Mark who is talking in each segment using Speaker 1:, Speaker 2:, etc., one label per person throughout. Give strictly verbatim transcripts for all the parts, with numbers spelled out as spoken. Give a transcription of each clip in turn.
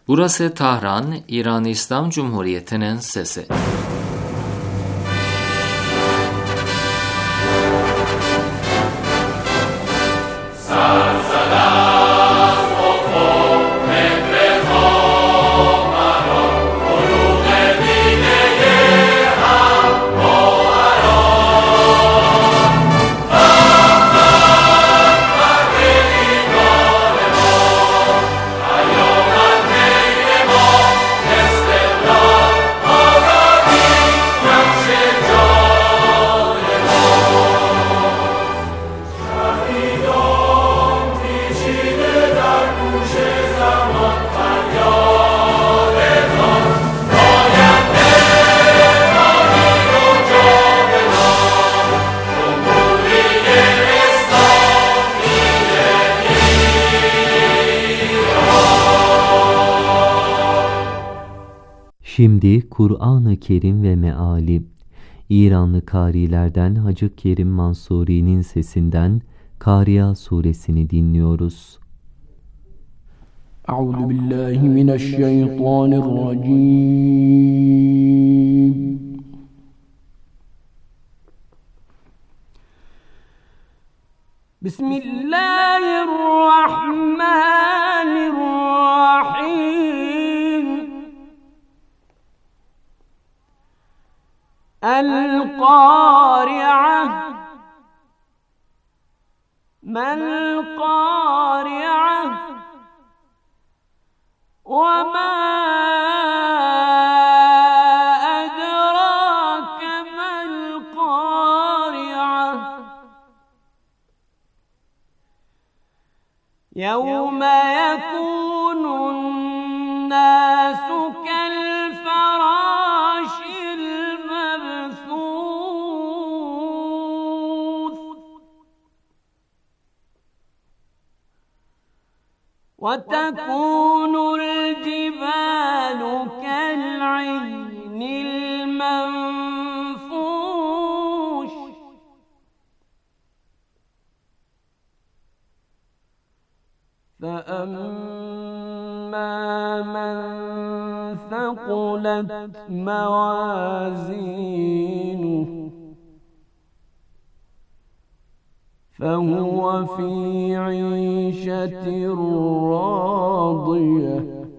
Speaker 1: Burası Tahran, İran İslam Cumhuriyeti'nin sesi.
Speaker 2: Şimdi Kur'an-ı Kerim ve meali, İranlı karilerden Hacı Kerim Mansuri'nin sesinden Kariya suresini dinliyoruz.
Speaker 3: Euzu billahi mineşşeytanirracim. Bismillahirrahmanirrahim. El-Qari'ah. Mel-Qari'ah. Ve ma edrake mel-Qari'ah. Yevme yekunun-nâsu kel-ferâşil mebthûth. Ve tekunul-cibâlu kel-'ihnil menfûş. فَأَمَّا مَنْ ثَقُلَتْ مَوَازِينُهُ فَهُوَ فِي عِيشَةٍ رَاضِيَةٍ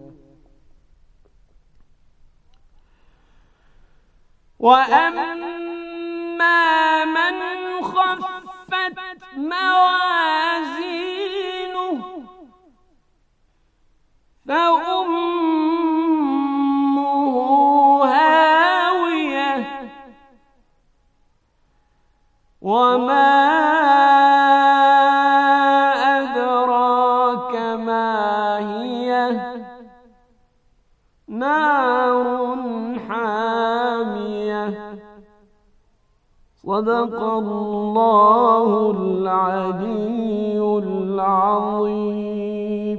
Speaker 3: وَأَمَّا مَنْ خَفَّتْ مَوَازِينُهُ فَأُمُّهُ هَاوِيَةٌ وَمَا أَدْرَاكَ مَا هِيَهْ نَارٌ حَامِيَةٌ صَدَقَ اللّٰهُ الْعَلِيُّ الْعَظِيمُ.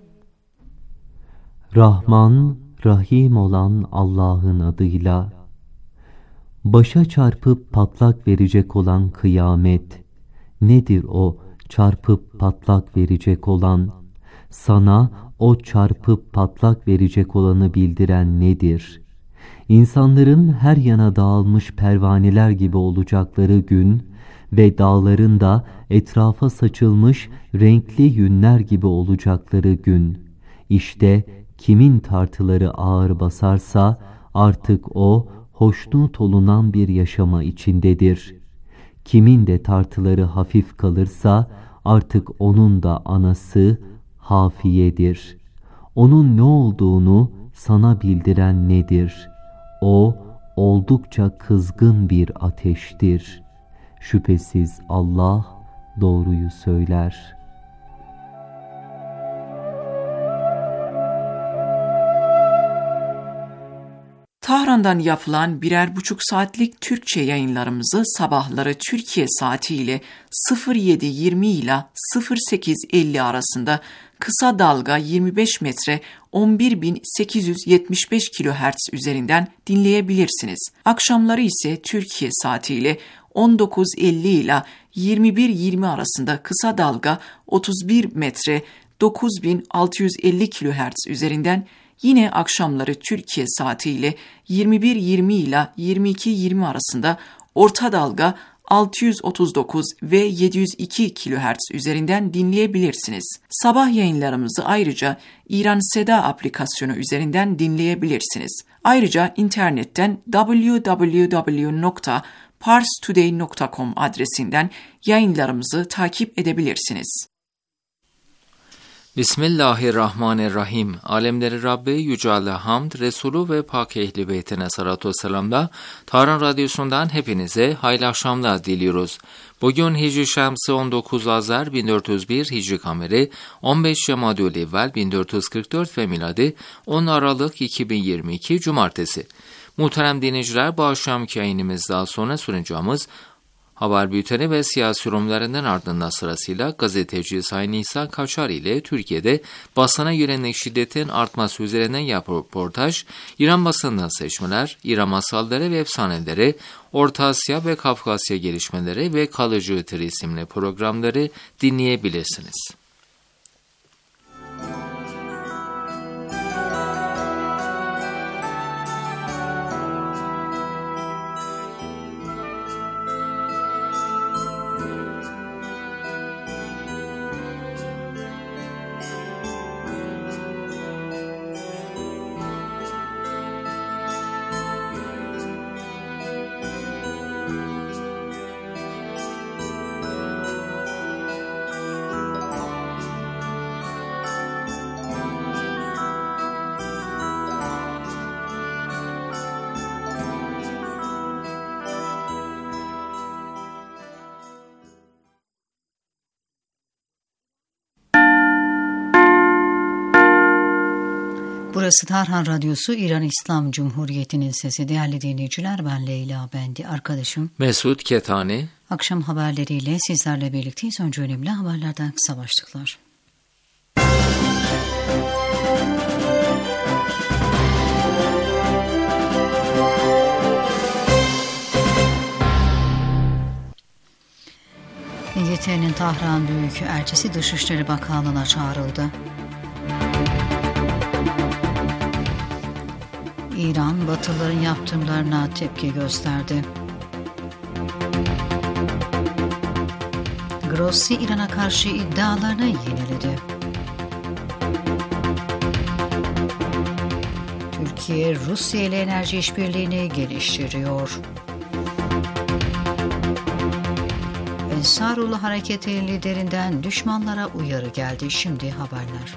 Speaker 2: Rahman, Rahim olan Allah'ın adıyla. Başa çarpıp patlak verecek olan kıyamet. Nedir o çarpıp patlak verecek olan? Sana o çarpıp patlak verecek olanı bildiren nedir? İnsanların her yana dağılmış pervaneler gibi olacakları gün ve dağların da etrafa saçılmış renkli yünler gibi olacakları gün. İşte kimin tartıları ağır basarsa artık o hoşnut olunan bir yaşama içindedir. Kimin de tartıları hafif kalırsa artık onun da anası hafiyedir. Onun ne olduğunu sana bildiren nedir? O oldukça kızgın bir ateştir. Şüphesiz Allah doğruyu söyler.
Speaker 4: Tahran'dan yapılan birer buçuk saatlik Türkçe yayınlarımızı sabahları Türkiye saatiyle sıfır yedi yirmi ile sıfır sekiz elli arasında kısa dalga yirmi beş metre on bir bin sekiz yüz yetmiş beş kilohertz üzerinden dinleyebilirsiniz. Akşamları ise Türkiye saatiyle on dokuz elli ile yirmi bir yirmi arasında kısa dalga otuz bir metre dokuz bin altı yüz elli kilohertz üzerinden Yine akşamları Türkiye saatiyle yirmi bir yirmi ile yirmi iki yirmi arasında orta dalga altı yüz otuz dokuz ve yedi yüz iki kilohertz üzerinden dinleyebilirsiniz. Sabah yayınlarımızı ayrıca İran Seda aplikasyonu üzerinden dinleyebilirsiniz. Ayrıca internetten double-u double-u double-u nokta pars today nokta com adresinden yayınlarımızı takip edebilirsiniz.
Speaker 1: Bismillahirrahmanirrahim. Alemleri Rabbi Yüce Allah hamd, Resulü ve Pak Ehli Beytine salatu ve selamla Tahran Radyosu'ndan hepinize hayırlı akşamlar diliyoruz. Bugün Hicri Şemsi on dokuz Azar bin dört yüz bir, Hicri Kameri on beş Cemadülevvel bin dört yüz kırk dört ve miladi on Aralık iki bin yirmi iki Cumartesi. Muhterem dinleyiciler, bu akşamki yayınımızdan sonra sunacağımız haber bülteni ve siyasi yorumlarından ardından sırasıyla gazeteci Sayın İhsan Kaçar ile Türkiye'de basına yönelik şiddetin artması üzerinden yapılan röportaj, İran basından seçmeler, İran masalları ve efsaneleri, Orta Asya ve Kafkasya gelişmeleri ve kalıcı ötür isimli programları dinleyebilirsiniz.
Speaker 5: Burası Tahran Radyosu, İran İslam Cumhuriyeti'nin sesi. Değerli dinleyiciler, ben Leyla Bendi, arkadaşım
Speaker 1: Mesut Ketani.
Speaker 5: Akşam haberleriyle sizlerle birlikteyiz. Önce önemli haberlerden kısa başlıklar. İngiltere'nin Tahran Büyükelçisi Dışişleri Bakanlığı'na çağrıldı. İran, Batılıların yaptırımlarına tepki gösterdi. Grossi, İran'a karşı iddialarını yeniledi. Türkiye, Rusya ile enerji işbirliğini geliştiriyor. Ensarullah Hareketi liderinden düşmanlara uyarı geldi. Şimdi haberler.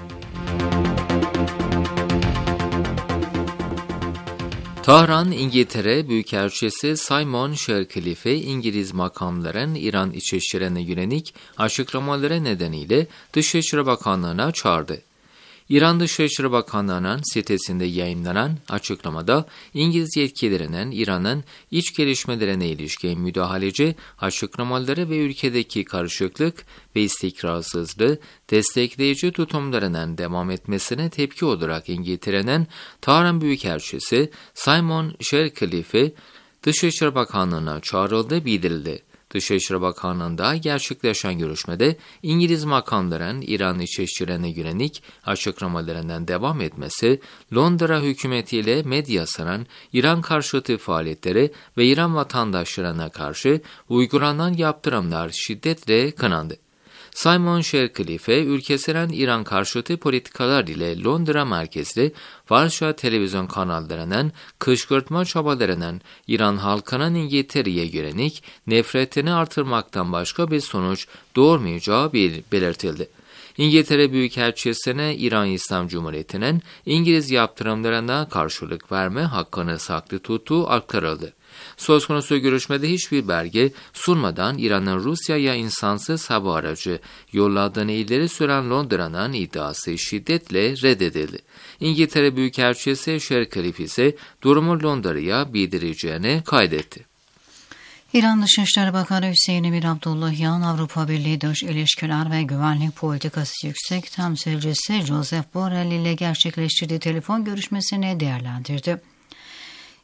Speaker 1: Tahran, İngiltere Büyükelçisi Simon Shercliffe, İngiliz makamların İran İçişleri'ne yönelik açıklamaları nedeniyle Dışişleri Bakanlığı'na çağırdı. İran Dışişleri Bakanlığı'nın sitesinde yayınlanan açıklamada İngiliz yetkililerinin İran'ın iç gelişmelerine ilişkin müdahaleci açıklamaları ve ülkedeki karışıklık ve istikrarsızlığı destekleyici tutumlarının devam etmesine tepki olarak İngiltere'nin Tahran Büyükelçisi Simon Shercliffe Dışişleri Bakanlığı'na çağrıldığı bildirildi. Dışişleri Bakanlığı'nda gerçekleşen görüşmede İngiliz makamların İran İçişleri'ne yönelik açıklamalarından devam etmesi, Londra hükümetiyle medyasının İran karşıtı faaliyetleri ve İran vatandaşlarına karşı uygulanan yaptırımlar şiddetle kınandı. Simon Shercliffe, ülkesinin İran karşıtı politikalar ile Londra merkezli Varşa televizyon kanallarının kışkırtma çabalarının İran halkının İngiltere'ye yönelik nefretini artırmaktan başka bir sonuç doğurmayacağı belirtildi. İngiltere Büyükelçisi'ne İran İslam Cumhuriyeti'nin İngiliz yaptırımlarına karşılık verme hakkını saklı tuttuğu aktarıldı. Söz konusu görüşmede hiçbir belge sunmadan İran'ın Rusya'ya insansız hava aracı yolladığını ileri süren Londra'nın iddiası şiddetle reddedildi. İngiltere Büyükelçisi Shercliffe ise durumu Londra'ya bildireceğini kaydetti.
Speaker 5: İran Dışişleri Bakanı Hüseyin Emir Abdullahian, Avrupa Birliği Dış İlişkiler ve Güvenlik Politikası Yüksek Temsilcisi Joseph Borrell ile gerçekleştirdiği telefon görüşmesini değerlendirdi.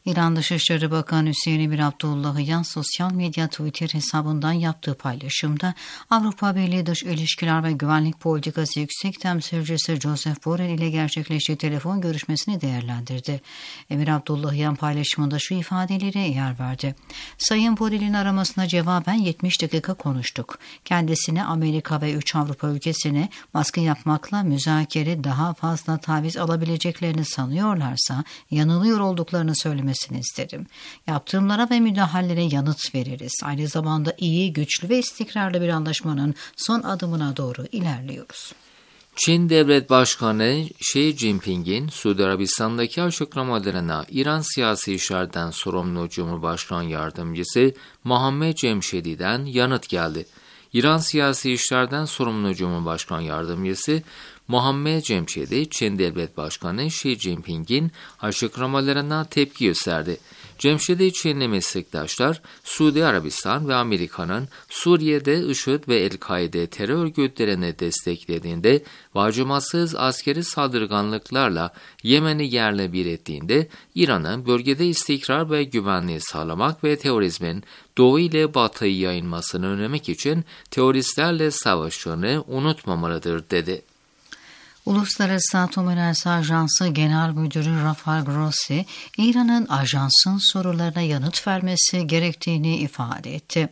Speaker 5: İran Dışişleri Bakanı Hüseyin Emir Abdullahian sosyal medya Twitter hesabından yaptığı paylaşımda Avrupa Birliği Dış İlişkiler ve Güvenlik Politikası Yüksek Temsilcisi Joseph Borrell ile gerçekleştiği telefon görüşmesini değerlendirdi. Emir Abdullahian paylaşımında şu ifadelere yer verdi. Sayın Borrell'in aramasına cevaben yetmiş dakika konuştuk. Kendisine Amerika ve üç Avrupa ülkesine baskı yapmakla müzakere daha fazla taviz alabileceklerini sanıyorlarsa yanılıyor olduklarını söylemesini istedim. Yaptırımlara ve müdahalelere yanıt veririz. Aynı zamanda iyi, güçlü ve istikrarlı bir anlaşmanın son adımına doğru ilerliyoruz.
Speaker 1: Çin Devlet Başkanı Xi Jinping'in Suudi Arabistan'daki açıklamalarına İran siyasi işlerden sorumlu Cumhurbaşkanı Yardımcısı Muhammed Cemşedi'den yanıt geldi. İran siyasi işlerden sorumlu Cumhurbaşkanı Yardımcısı Muhammed Cemşedi, Çin Devlet Başkanı Xi Jinping'in açıklamalarına tepki gösterdi. Cemşedi, Çinli meslektaşlar, Suudi Arabistan ve Amerika'nın Suriye'de IŞİD ve El-Kaide terör örgütlerini desteklediğinde ve acımasız askeri saldırganlıklarla Yemen'i yerle bir ettiğinde İran'ın bölgede istikrar ve güvenliği sağlamak ve terörizmin Doğu ile Batı'yı yayılmasını önlemek için teröristlerle savaştığını unutmamalıdır dedi.
Speaker 5: Uluslararası Atom Enerjisi Ajansı Genel Müdürü Rafael Grossi, İran'ın ajansın sorularına yanıt vermesi gerektiğini ifade etti.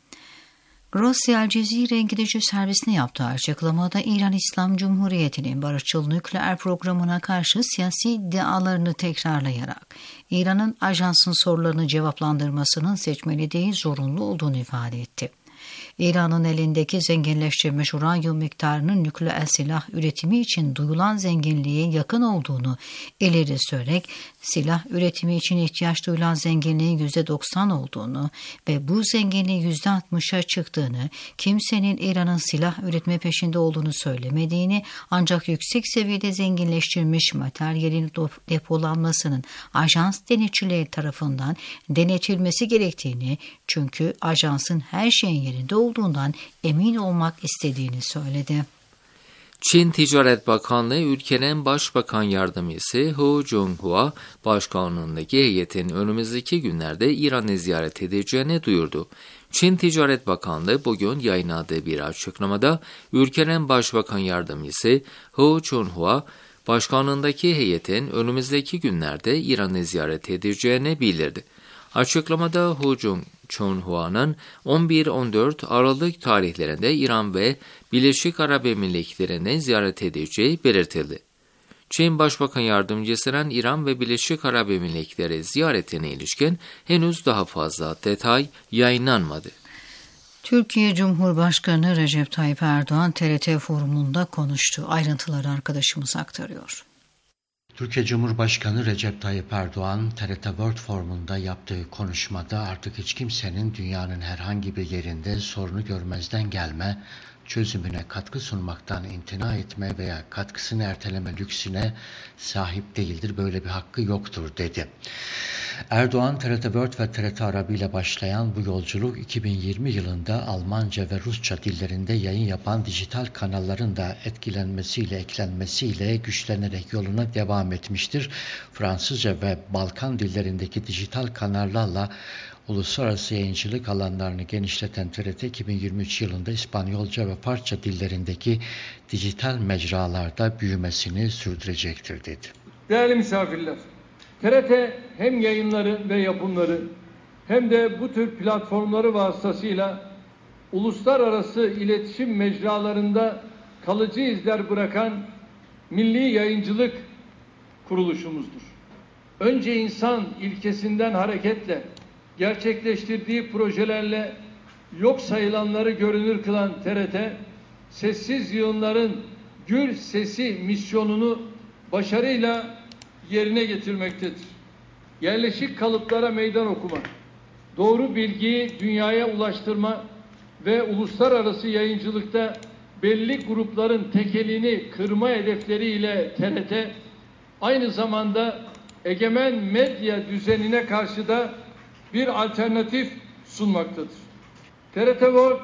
Speaker 5: Grossi, El Cezire İngilizce servisine yaptığı açıklamada İran İslam Cumhuriyeti'nin barışçıl nükleer programına karşı siyasi iddialarını tekrarlayarak İran'ın ajansın sorularını cevaplandırmasının seçmeli değil zorunlu olduğunu ifade etti. İran'ın elindeki zenginleştirilmiş uranyum miktarının nükleer silah üretimi için duyulan zenginliğe yakın olduğunu ileri sürerek silah üretimi için ihtiyaç duyulan zenginliğin yüzde doksan olduğunu ve bu zenginliğin yüzde altmışa çıktığını, kimsenin İran'ın silah üretme peşinde olduğunu söylemediğini, ancak yüksek seviyede zenginleştirilmiş materyalin depolanmasının ajans denetçileri tarafından denetilmesi gerektiğini, çünkü ajansın her şeyin yerinde olduğundan emin olmak istediğini söyledi.
Speaker 1: Çin Ticaret Bakanlığı ülkenin Başbakan Yardımcısı Hu Junhua başkanlığındaki heyetin önümüzdeki günlerde İran'ı ziyaret edeceğini duyurdu. Çin Ticaret Bakanlığı bugün yayınladığı bir açıklamada ülkenin Başbakan Yardımcısı Hu Junhua başkanlığındaki heyetin önümüzdeki günlerde İran'ı ziyaret edeceğini bildirdi. Açıklamada Hu Junhua'nın on bir on dört Aralık tarihlerinde İran ve Birleşik Arap Emirlikleri'ni ziyaret edeceği belirtildi. Çin Başbakan Yardımcısının İran ve Birleşik Arap Emirlikleri ziyaretine ilişkin henüz daha fazla detay yayınlanmadı.
Speaker 5: Türkiye Cumhurbaşkanı Recep Tayyip Erdoğan T R T forumunda konuştu. Ayrıntıları arkadaşımız aktarıyor.
Speaker 6: Türkiye Cumhurbaşkanı Recep Tayyip Erdoğan T R T World Forum'unda yaptığı konuşmada artık hiç kimsenin dünyanın herhangi bir yerinde sorunu görmezden gelme, çözümüne katkı sunmaktan imtina etme veya katkısını erteleme lüksüne sahip değildir. Böyle bir hakkı yoktur dedi. Erdoğan, T R T World ve T R T Arabi ile başlayan bu yolculuk iki bin yirmi yılında Almanca ve Rusça dillerinde yayın yapan dijital kanalların da etkilenmesiyle, eklenmesiyle güçlenerek yoluna devam etmiştir. Fransızca ve Balkan dillerindeki dijital kanallarla uluslararası yayıncılık alanlarını genişleten T R T iki bin yirmi üç yılında İspanyolca ve Farsça dillerindeki dijital mecralarda büyümesini sürdürecektir dedi.
Speaker 7: Değerli misafirler, T R T hem yayınları ve yapımları hem de bu tür platformları vasıtasıyla uluslararası iletişim mecralarında kalıcı izler bırakan milli yayıncılık kuruluşumuzdur. Önce insan ilkesinden hareketle gerçekleştirdiği projelerle yok sayılanları görünür kılan T R T, sessiz yığınların gür sesi misyonunu başarıyla yerine getirmektedir. Yerleşik kalıplara meydan okuma, doğru bilgiyi dünyaya ulaştırma ve uluslararası yayıncılıkta belli grupların tekelini kırma hedefleriyle T R T, aynı zamanda egemen medya düzenine karşı da bir alternatif sunmaktadır. T R T World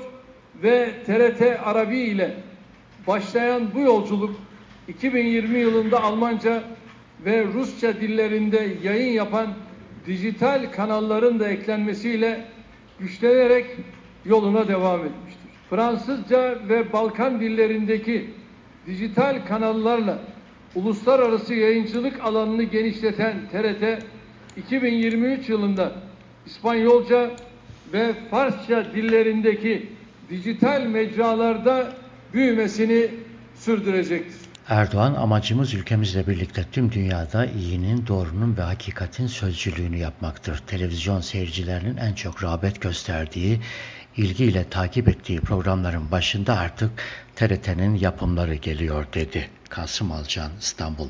Speaker 7: ve T R T Arabi ile başlayan bu yolculuk iki bin yirmi yılında Almanca ve Rusça dillerinde yayın yapan dijital kanalların da eklenmesiyle güçlenerek yoluna devam etmiştir. Fransızca ve Balkan dillerindeki dijital kanallarla uluslararası yayıncılık alanını genişleten T R T, iki bin yirmi üç yılında İspanyolca ve Farsça dillerindeki dijital mecralarda büyümesini sürdürecektir.
Speaker 6: Erdoğan, amacımız ülkemizle birlikte tüm dünyada iyinin, doğrunun ve hakikatin sözcülüğünü yapmaktır. Televizyon seyircilerinin en çok rağbet gösterdiği, ilgiyle takip ettiği programların başında artık T R T'nin yapımları geliyor dedi. Kasım Alcan, İstanbul.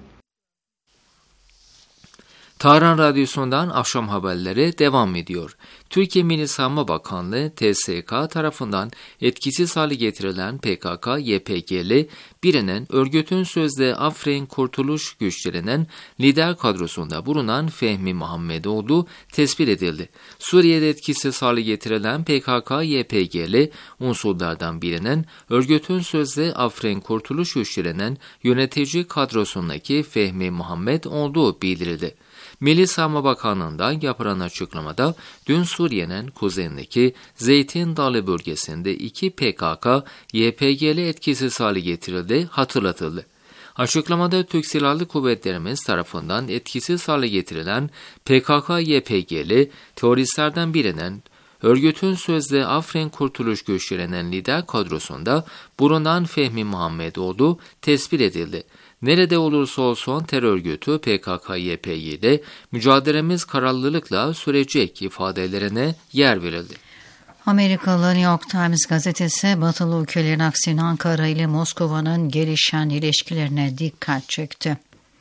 Speaker 1: Tahran Radyosu'ndan akşam haberleri devam ediyor. Türkiye Milli Savunma Bakanlığı T S K tarafından etkisiz hale getirilen P K K Y P G'li birinin örgütün sözde Afrin Kurtuluş Güçleri'nin lider kadrosunda bulunan Fehmi Muhammedoğlu tespit edildi. Suriye'de etkisiz hale getirilen P K K Y P G'li unsurlardan birinin örgütün sözde Afrin Kurtuluş Güçleri'nin yönetici kadrosundaki Fehmi Muhammed olduğu bildirildi. Milli Savunma Bakanlığı'ndan yapılan açıklamada dün Suriye'nin kuzeyindeki Zeytin Dalı bölgesinde iki P K K Y P G'li etkisiz hale getirildi, hatırlatıldı. Açıklamada Türk Silahlı Kuvvetlerimiz tarafından etkisiz hale getirilen P K K Y P G'li teröristlerden birinin örgütün sözde Afrin Kurtuluş Güçleri'nin lider kadrosunda bulunan Fehmi Muhammedoğlu tespit edildi. Nerede olursa olsun terör örgütü P K K Y P G ile mücadelemiz kararlılıkla sürecek ifadelerine yer verildi.
Speaker 5: Amerikalı New York Times gazetesi batılı ülkelerin aksine Ankara ile Moskova'nın gelişen ilişkilerine dikkat çekti.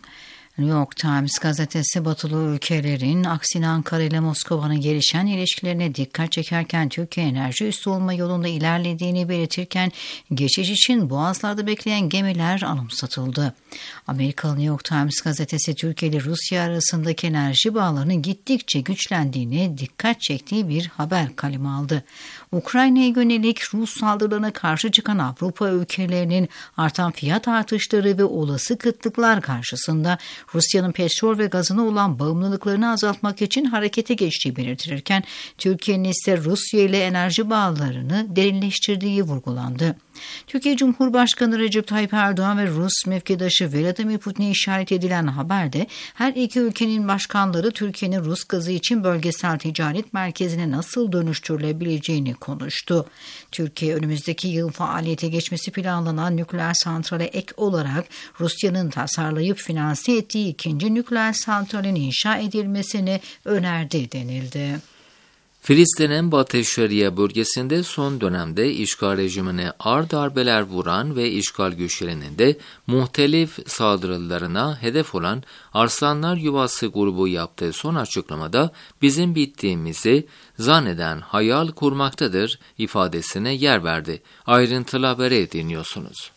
Speaker 5: New York Times gazetesi batılı ülkelerin aksine Ankara ile Moskova'nın gelişen ilişkilerine dikkat çekerken Türkiye enerji üssü olma yolunda ilerlediğini belirtirken geçiş için boğazlarda bekleyen gemiler anımsatıldı. Amerikalı New York Times gazetesi Türkiye ile Rusya arasındaki enerji bağlarının gittikçe güçlendiğine dikkat çektiği bir haber kaleme aldı. Ukrayna'ya yönelik Rus saldırılarına karşı çıkan Avrupa ülkelerinin artan fiyat artışları ve olası kıtlıklar karşısında Rusya'nın petrol ve gazına olan bağımlılıklarını azaltmak için harekete geçtiği belirtilirken Türkiye'nin ise Rusya ile enerji bağlarını derinleştirdiği vurgulandı. Türkiye Cumhurbaşkanı Recep Tayyip Erdoğan ve Rus mevkidaşı Vladimir Putin'e işaret edilen haberde her iki ülkenin başkanları Türkiye'nin Rus gazı için bölgesel ticaret merkezine nasıl dönüştürülebileceğini konuştu. Türkiye önümüzdeki yıl faaliyete geçmesi planlanan nükleer santrale ek olarak Rusya'nın tasarlayıp finanse ettiği ikinci nükleer santralin inşa edilmesini önerdi denildi.
Speaker 1: Filistin'in Batı Şeria bölgesinde son dönemde işgal rejimine ağır darbeler vuran ve işgal güçlerinin de muhtelif saldırılarına hedef olan Arslanlar Yuvası grubu yaptığı son açıklamada bizim bittiğimizi zanneden hayal kurmaktadır ifadesine yer verdi. Ayrıntılı haberi dinliyorsunuz.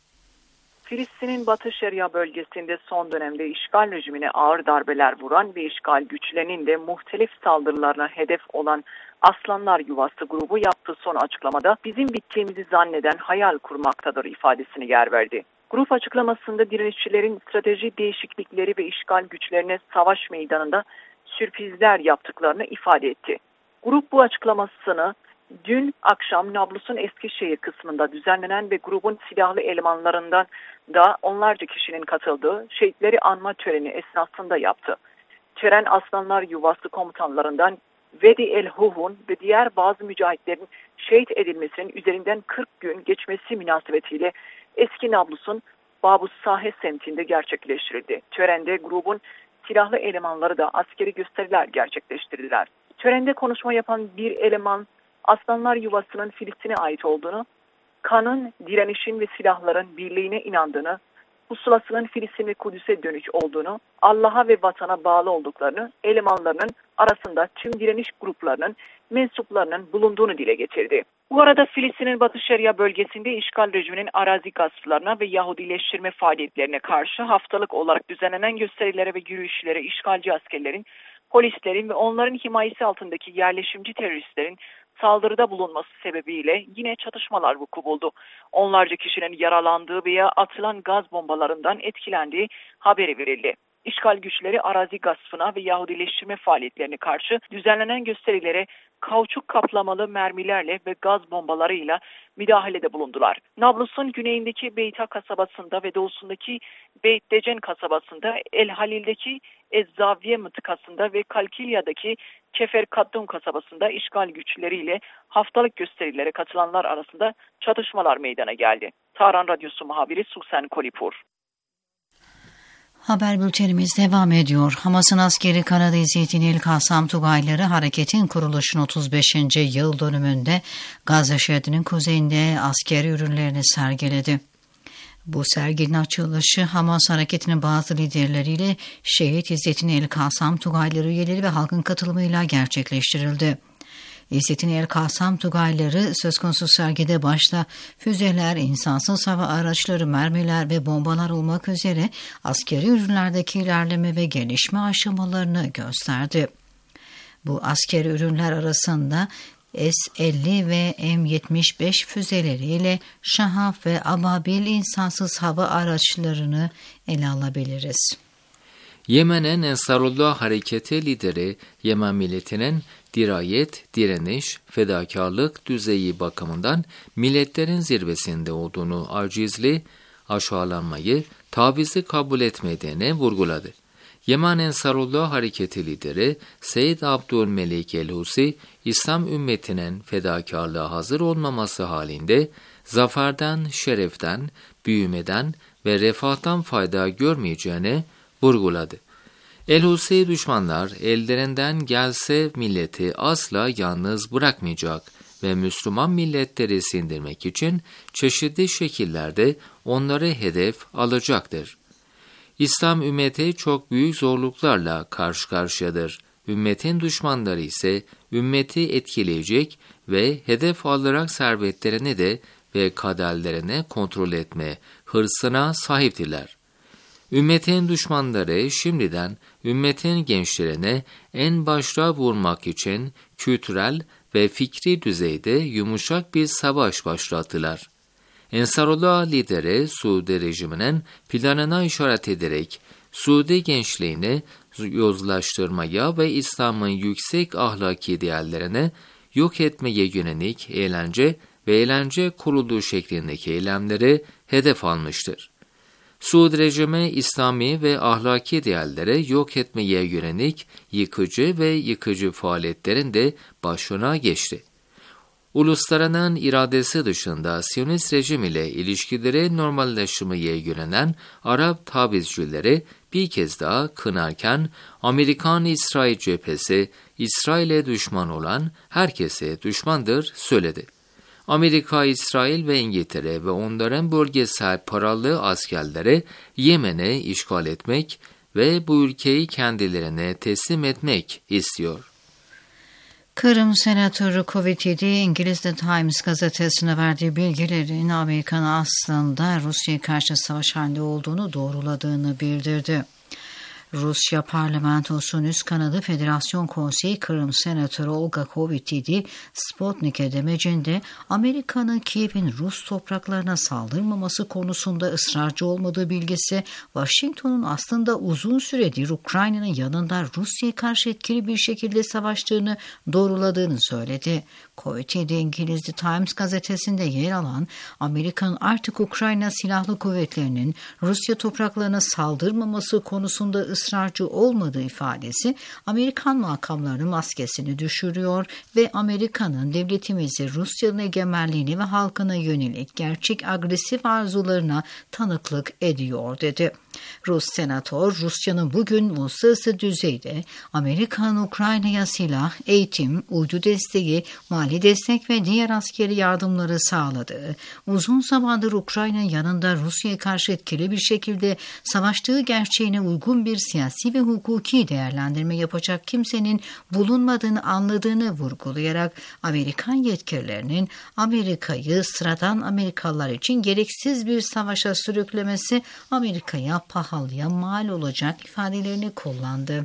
Speaker 8: Filistin'in Batı Şeria bölgesinde son dönemde işgal rejimine ağır darbeler vuran ve işgal güçlerinin de muhtelif saldırılarına hedef olan Aslanlar Yuvası grubu yaptığı son açıklamada bizim bittiğimizi zanneden hayal kurmaktadır ifadesine yer verdi. Grup açıklamasında direnişçilerin strateji değişiklikleri ve işgal güçlerine savaş meydanında sürprizler yaptıklarını ifade etti. Grup bu açıklamasını dün akşam Nablus'un Eskişehir kısmında düzenlenen ve grubun silahlı elemanlarından da onlarca kişinin katıldığı şehitleri anma töreni esnasında yaptı. Tören Aslanlar Yuvası komutanlarından Vedi El-Huhun ve diğer bazı mücahitlerin şehit edilmesinin üzerinden kırk gün geçmesi münasebetiyle Eski Nablus'un Babus Sahe semtinde gerçekleştirildi. Törende grubun silahlı elemanları da askeri gösteriler gerçekleştirdiler. Törende konuşma yapan bir eleman Aslanlar Yuvası'nın Filistin'e ait olduğunu, kanın, direnişin ve silahların birliğine inandığını, pusulasının Filistin ve Kudüs'e dönük olduğunu, Allah'a ve vatana bağlı olduklarını, elemanlarının arasında tüm direniş gruplarının mensuplarının bulunduğunu dile getirdi. Bu arada Filistin'in Batı Şeria bölgesinde işgal rejiminin arazi gasplarına ve Yahudileştirme faaliyetlerine karşı haftalık olarak düzenlenen gösterilere ve yürüyüşlere işgalci askerlerin, polislerin ve onların himayesi altındaki yerleşimci teröristlerin saldırıda bulunması sebebiyle yine çatışmalar vuku buldu. Onlarca kişinin yaralandığı veya atılan gaz bombalarından etkilendiği haberi verildi. İşgal güçleri arazi gaspına ve Yahudileştirme faaliyetlerine karşı düzenlenen gösterilere kauçuk kaplamalı mermilerle ve gaz bombalarıyla müdahalede bulundular. Nablus'un güneyindeki Beyta kasabasında ve doğusundaki Beyt Decen kasabasında, El Halil'deki Ezzaviye mıntıkasında ve Kalkilya'daki Kefer Kaddum kasabasında işgal güçleriyle haftalık gösterilere katılanlar arasında çatışmalar meydana geldi. Tahran Radyosu muhabiri Susen Kolipur.
Speaker 5: Haber bültenimiz devam ediyor. Hamas'ın askeri kanadı İzzettin El-Kassam Tugayları hareketin kuruluşun otuz beşinci yıl dönümünde Gazze şeridinin kuzeyinde askeri ürünlerini sergiledi. Bu serginin açılışı Hamas hareketinin bazı liderleriyle şehit İzzettin El-Kassam Tugayları üyeleri ve halkın katılımıyla gerçekleştirildi. İzzettin El-Kassam Tugayları söz konusu sergide başta füzeler, insansız hava araçları, mermiler ve bombalar olmak üzere askeri ürünlerdeki ilerleme ve gelişme aşamalarını gösterdi. Bu askeri ürünler arasında S elli ve M yetmiş beş füzeleriyle Şahaf ve Ababil insansız hava araçlarını ele alabiliriz.
Speaker 1: Yemen'in Ensarullah hareketi lideri Yemen milletinin dirayet, direniş, fedakarlık düzeyi bakımından milletlerin zirvesinde olduğunu acizli, aşağılanmayı, tavizi kabul etmediğini vurguladı. Yemen Ensarullah hareketi lideri Seyyid Abdülmelik el-Husi, İslam ümmetinin fedakarlığa hazır olmaması halinde zaferden, şereften, büyümeden ve refahtan fayda görmeyeceğini vurguladı. El-Husi düşmanlar ellerinden gelse milleti asla yalnız bırakmayacak ve Müslüman milletleri sindirmek için çeşitli şekillerde onları hedef alacaktır. İslam ümmeti çok büyük zorluklarla karşı karşıyadır. Ümmetin düşmanları ise ümmeti etkileyecek ve hedef alarak servetlerini de ve kaderlerini kontrol etme hırsına sahiptirler. Ümmetin düşmanları şimdiden ümmetin gençlerine en başta vurmak için kültürel ve fikri düzeyde yumuşak bir savaş başlattılar. Ensarullah lideri Suudi rejiminin planına işaret ederek Suudi gençliğini yozlaştırmaya ve İslam'ın yüksek ahlaki değerlerini yok etmeye yönelik eğlence ve eğlence kurulu şeklindeki eylemleri hedef almıştır. Suudi rejimi İslami ve ahlaki değerleri yok etmeye yönelik yıkıcı ve yıkıcı faaliyetlerin de başına geçti. Uluslarının iradesi dışında Siyonist rejim ile ilişkileri normalleştirmeye yönelen Arap tavizcileri bir kez daha kınarken Amerikan-İsrail cephesi İsrail'e düşman olan herkese düşmandır söyledi. Amerika, İsrail ve İngiltere ve onların bölgesel paralı askerleri Yemen'i işgal etmek ve bu ülkeyi kendilerine teslim etmek istiyor.
Speaker 5: Kırım Senatörü Covid yedi İngiliz The Times gazetesine verdiği bilgilerin Amerikan aslında Rusya'ya karşı savaş halinde olduğunu doğruladığını bildirdi. Rusya Parlamentosu'nun üst kanadı Federasyon Konseyi Kırım Senatörü Olga Kovitidi, Sputnik'e demecinde Amerika'nın Kiev'in Rus topraklarına saldırmaması konusunda ısrarcı olmadığı bilgisi, Washington'un aslında uzun süredir Ukrayna'nın yanında Rusya'ya karşı etkili bir şekilde savaştığını doğruladığını söyledi. Kovitidi, İngiliz The Times gazetesinde yer alan Amerika'nın artık Ukrayna Silahlı Kuvvetleri'nin Rusya topraklarına saldırmaması konusunda ısrarcı olmadığı ifadesi Amerikan makamlarının maskesini düşürüyor ve Amerika'nın devletimizi Rusya'nın egemenliğine ve halkına yönelik gerçek agresif arzularına tanıklık ediyor dedi. Rus senatör, Rusya'nın bugün uluslararası düzeyde Amerika'nın Ukrayna'ya silah, eğitim, uydu desteği, mali destek ve diğer askeri yardımları sağladığı, uzun zamandır Ukrayna'nın yanında Rusya'ya karşı etkili bir şekilde savaştığı gerçeğine uygun bir siyasi ve hukuki değerlendirme yapacak kimsenin bulunmadığını anladığını vurgulayarak Amerikan yetkililerinin Amerika'yı sıradan Amerikalılar için gereksiz bir savaşa sürüklemesi Amerika'ya pahalıya mal olacak ifadelerini kullandı.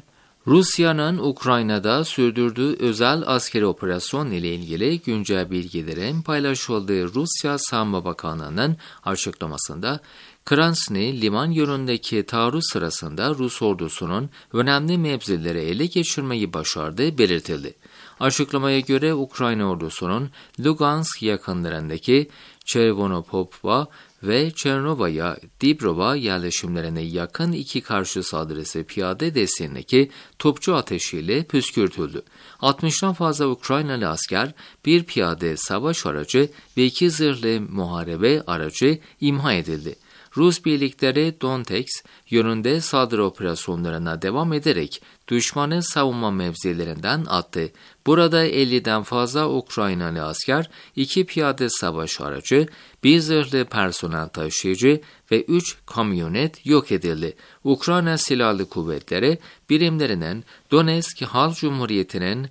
Speaker 1: Rusya'nın Ukrayna'da sürdürdüğü özel askeri operasyon ile ilgili güncel bilgilerin paylaşıldığı Rusya Savunma Bakanlığı'nın açıklamasında, Krasny liman yönündeki taarruz sırasında Rus ordusunun önemli mevzileri ele geçirmeyi başardığı belirtildi. Açıklamaya göre Ukrayna ordusunun Lugansk yakınlarındaki Chervonopova ve Çernovaya, Dibrova yerleşimlerine yakın iki karşı saldırısı piyade desteğindeki topçu ateşiyle püskürtüldü. altmıştan fazla Ukraynalı asker, bir piyade savaş aracı ve iki zırhlı muharebe aracı imha edildi. Rus birlikleri Donetsk yönünde saldırı operasyonlarına devam ederek düşmanı savunma mevzilerinden attı. Burada elliden fazla Ukraynalı asker, iki piyade savaş aracı, bir zırhlı personel taşıyıcı ve üç kamyonet yok edildi. Ukrayna Silahlı Kuvvetleri birimlerinin Donetsk Halk Cumhuriyeti'nin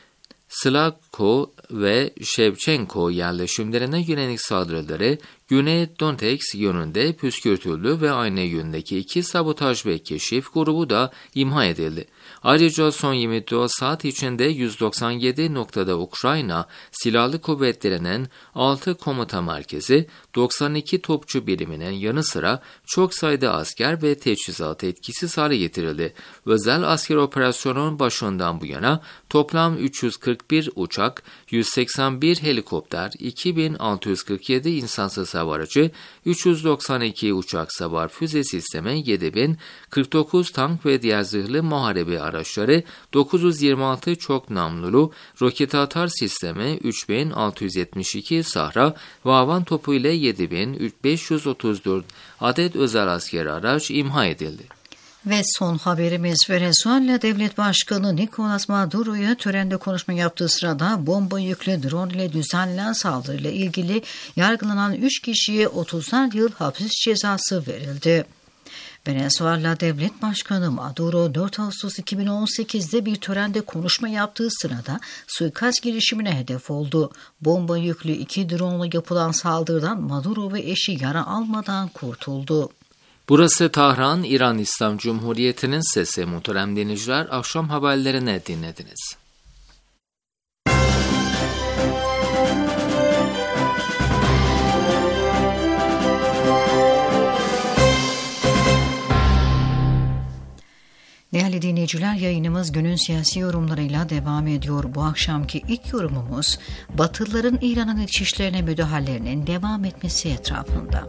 Speaker 1: Slakko ve Shevchenko yerleşimlerine yönelik saldırıları Güney Donetsk yönünde püskürtüldü ve aynı yöndeki iki sabotaj ve keşif grubu da imha edildi. Ayrıca son yirmi dört saat içinde yüz doksan yedi noktada Ukrayna Silahlı Kuvvetleri'nin altı komuta merkezi, doksan iki topçu biriminin yanı sıra çok sayıda asker ve teçhizat etkisiz hale getirildi. Özel asker operasyonun başından bu yana toplam üç yüz kırk bir uçak, yüz seksen bir helikopter, iki bin altı yüz kırk yedi insansız hava aracı, üç yüz doksan iki uçak savar füze sistemi, yedi bin kırk dokuz tank ve diğer zırhlı muharebe araçları, dokuz yüz yirmi altı çok namlulu roket atar sistemi, üç bin altı yüz yetmiş iki Sahra ve havan topu ile yedi bin beş yüz otuz dört adet özel askeri araç imha edildi.
Speaker 5: Ve son haberimiz, Venezuela Devlet Başkanı Nicolás Maduro'ya törende konuşma yaptığı sırada bomba yüklü drone ile düzenlenen saldırıyla ilgili yargılanan üç kişiye otuzar yıl hapis cezası verildi. Venezuela Devlet Başkanı Maduro dört Ağustos iki bin on sekiz'de bir törende konuşma yaptığı sırada suikast girişimine hedef oldu. Bomba yüklü iki drone ile yapılan saldırıdan Maduro ve eşi yara almadan kurtuldu.
Speaker 1: Burası Tahran, İran İslam Cumhuriyeti'nin sesi. Muhterem dinleyiciler, akşam haberlerini dinlediniz.
Speaker 5: Değerli dinleyiciler, yayınımız günün siyasi yorumlarıyla devam ediyor. Bu akşamki ilk yorumumuz, Batılıların İran'ın iç işlerine müdahalelerinin devam etmesi etrafında.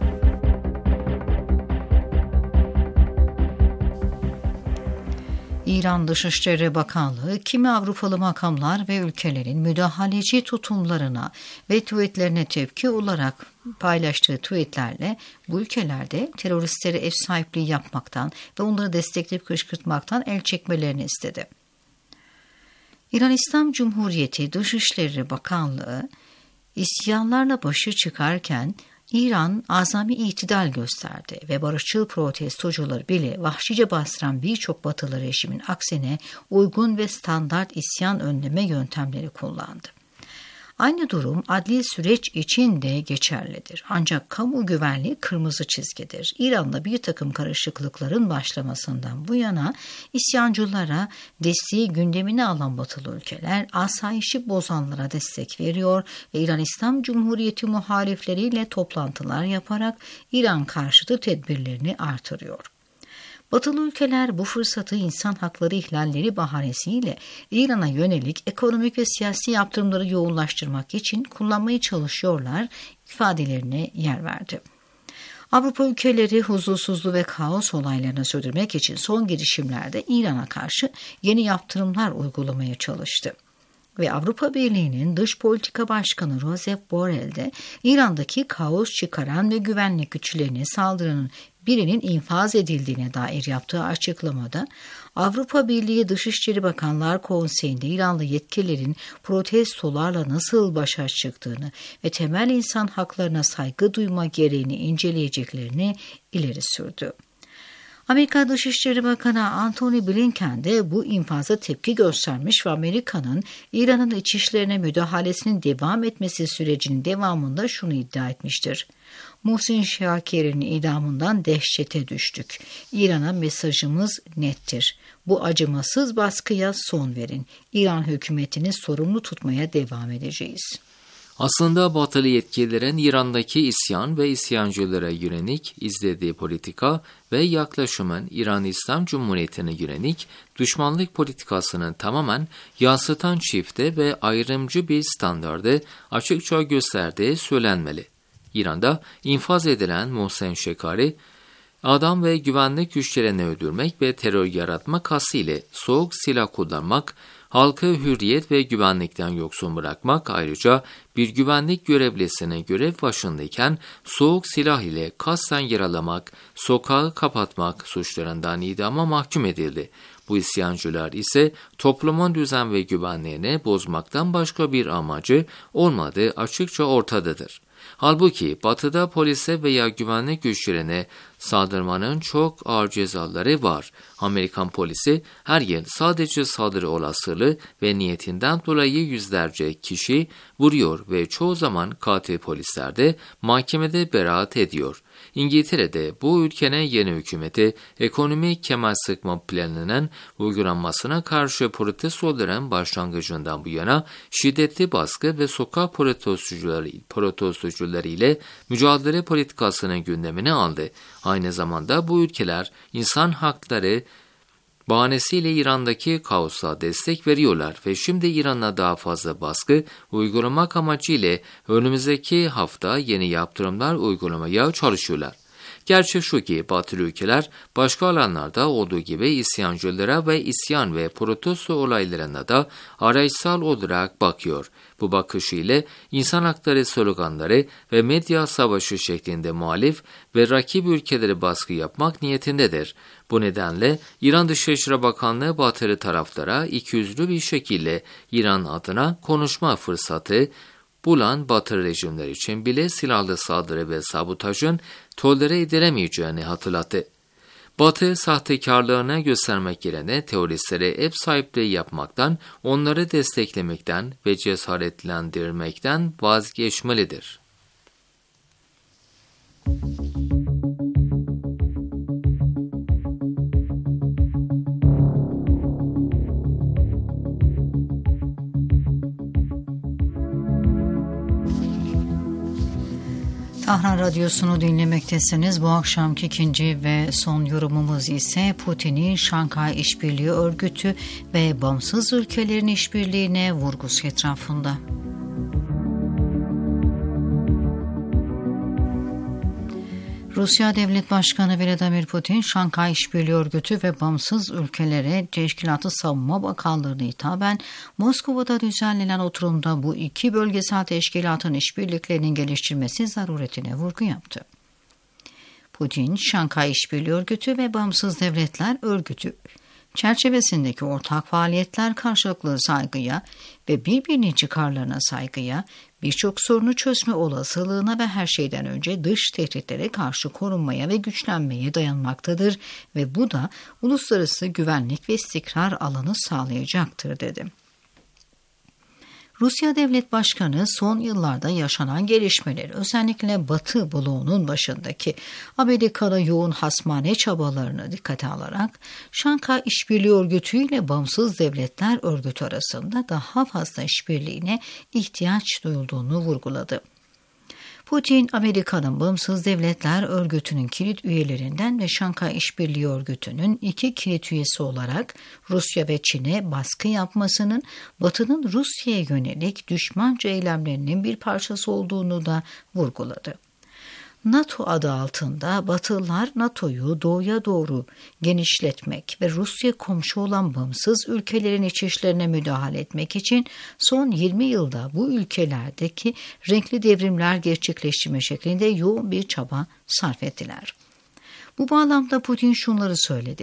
Speaker 5: İran Dışişleri Bakanlığı, kimi Avrupalı makamlar ve ülkelerin müdahaleci tutumlarına ve tweetlerine tepki olarak paylaştığı tweetlerle bu ülkelerde teröristlere ev sahipliği yapmaktan ve onları destekleyip kışkırtmaktan el çekmelerini istedi. İran İslam Cumhuriyeti Dışişleri Bakanlığı, isyanlarla başa çıkarken İran azami itidal gösterdi ve barışçıl protestocuları bile vahşice bastıran birçok batılı rejimin aksine uygun ve standart isyan önleme yöntemleri kullandı. Aynı durum adli süreç için de geçerlidir. Ancak kamu güvenliği kırmızı çizgidir. İran'da bir takım karışıklıkların başlamasından bu yana isyancılara desteği gündemine alan batılı ülkeler asayişi bozanlara destek veriyor ve İran İslam Cumhuriyeti muhalifleriyle toplantılar yaparak İran karşıtı tedbirlerini artırıyor. Batılı ülkeler bu fırsatı insan hakları ihlalleri bahanesiyle İran'a yönelik ekonomik ve siyasi yaptırımları yoğunlaştırmak için kullanmaya çalışıyorlar ifadelerine yer verdi. Avrupa ülkeleri huzursuzluğu ve kaos olaylarını sürdürmek için son girişimlerde İran'a karşı yeni yaptırımlar uygulamaya çalıştı. Ve Avrupa Birliği'nin Dış Politika Başkanı Josep Borrell de İran'daki kaos çıkaran ve güvenlik güçlerine saldırının birinin infaz edildiğine dair yaptığı açıklamada Avrupa Birliği Dışişleri Bakanlar Konseyi'nde İranlı yetkililerin protestolarla nasıl başa çıktığını ve temel insan haklarına saygı duyma gereğini inceleyeceklerini ileri sürdü. Amerika Dışişleri Bakanı Antony Blinken de bu infaza tepki göstermiş ve Amerika'nın İran'ın iç işlerine müdahalesinin devam etmesi sürecinin devamında şunu iddia etmiştir. Muhsin Şakir'in idamından dehşete düştük. İran'a mesajımız nettir. Bu acımasız baskıya son verin. İran hükümetini sorumlu tutmaya devam edeceğiz.
Speaker 1: Aslında Batılı yetkililerin İran'daki isyan ve isyancılara yönelik izlediği politika ve yaklaşımın İran İslam Cumhuriyeti'ne yönelik düşmanlık politikasının tamamen yansıtan çifte ve ayrımcı bir standardı açıkça gösterdiği söylenmeli. İran'da infaz edilen Mohsen Şekari, adam ve güvenlik güçlerini öldürmek ve terör yaratma kastıyla soğuk silah kullanmak, halkı hürriyet ve güvenlikten yoksun bırakmak, ayrıca bir güvenlik görevlisine görev başındayken soğuk silah ile kasten yaralamak, sokağı kapatmak suçlarından idama mahkum edildi. Bu isyancılar ise toplumun düzen ve güvenliğini bozmaktan başka bir amacı olmadığı açıkça ortadadır. Halbuki Batı'da polise veya güvenlik güçlerine saldırmanın çok ağır cezaları var. Amerikan polisi her yıl sadece saldırı olasılığı ve niyetinden dolayı yüzlerce kişi vuruyor ve çoğu zaman katil polisler de mahkemede beraat ediyor. İngiltere'de bu ülkenin yeni hükümeti ekonomik kemer sıkma planının uygulanmasına karşı protestoların başlangıcından bu yana şiddetli baskı ve sokak protestocuları, protestocuları ile mücadele politikasının gündemine aldı. Aynı zamanda bu ülkeler insan hakları bahanesiyle İran'daki kaosa destek veriyorlar ve şimdi İran'a daha fazla baskı uygulamak amacıyla önümüzdeki hafta yeni yaptırımlar uygulamaya çalışıyorlar. Gerçek şu ki Batılı ülkeler başka alanlarda olduğu gibi isyancılara ve isyan ve protesto olaylarına da arayışsal olarak bakıyor. Bu bakış ile insan hakları sloganları ve medya savaşı şeklinde muhalif ve rakip ülkeleri baskı yapmak niyetindedir. Bu nedenle İran Dışişleri Bakanlığı Batılı taraflara ikiyüzlü bir şekilde İran adına konuşma fırsatı bulan Batı rejimler için bile silahlı saldırı ve sabotajın tolere edilemeyeceğini hatırlattı. Batı, sahtekarlığını göstermek yerine teoristlere ev sahipliği yapmaktan, onları desteklemekten ve cesaretlendirmekten vazgeçmelidir.
Speaker 5: Tahran Radyosu'nu dinlemektesiniz. Bu akşamki ikinci ve son yorumumuz ise Putin'in Şanghay İşbirliği Örgütü ve bağımsız ülkelerin işbirliğine vurgusu etrafında. Rusya Devlet Başkanı Vladimir Putin, Şanghay İşbirliği Örgütü ve bağımsız ülkelere Teşkilat-ı Savunma Bakanlığı'na hitaben Moskova'da düzenlenen oturumda bu iki bölgesel teşkilatın işbirliklerinin geliştirilmesi zaruretine vurgu yaptı. Putin, Şanghay İşbirliği Örgütü ve Bağımsız Devletler Örgütü çerçevesindeki ortak faaliyetler karşılıklı saygıya ve birbirinin çıkarlarına saygıya, birçok sorunu çözme olasılığına ve her şeyden önce dış tehditlere karşı korunmaya ve güçlenmeye dayanmaktadır ve bu da uluslararası güvenlik ve istikrar alanı sağlayacaktır dedi. Rusya Devlet Başkanı son yıllarda yaşanan gelişmeleri, özellikle Batı bloğunun başındaki Amerika'da yoğun hasmane çabalarını dikkate alarak Şanghay İşbirliği Örgütü ile Bağımsız Devletler Örgütü arasında daha fazla işbirliğine ihtiyaç duyulduğunu vurguladı. Putin, Amerika'nın Bağımsız Devletler Örgütü'nün kilit üyelerinden ve Şanghay İşbirliği Örgütü'nün iki kilit üyesi olarak Rusya ve Çin'e baskı yapmasının Batı'nın Rusya'ya yönelik düşmanca eylemlerinin bir parçası olduğunu da vurguladı. NATO adı altında Batılılar NATO'yu doğuya doğru genişletmek ve Rusya komşu olan bağımsız ülkelerin iç işlerine müdahale etmek için son yirmi yılda bu ülkelerdeki renkli devrimler gerçekleştirme şeklinde yoğun bir çaba sarf ettiler. Bu bağlamda Putin şunları söyledi.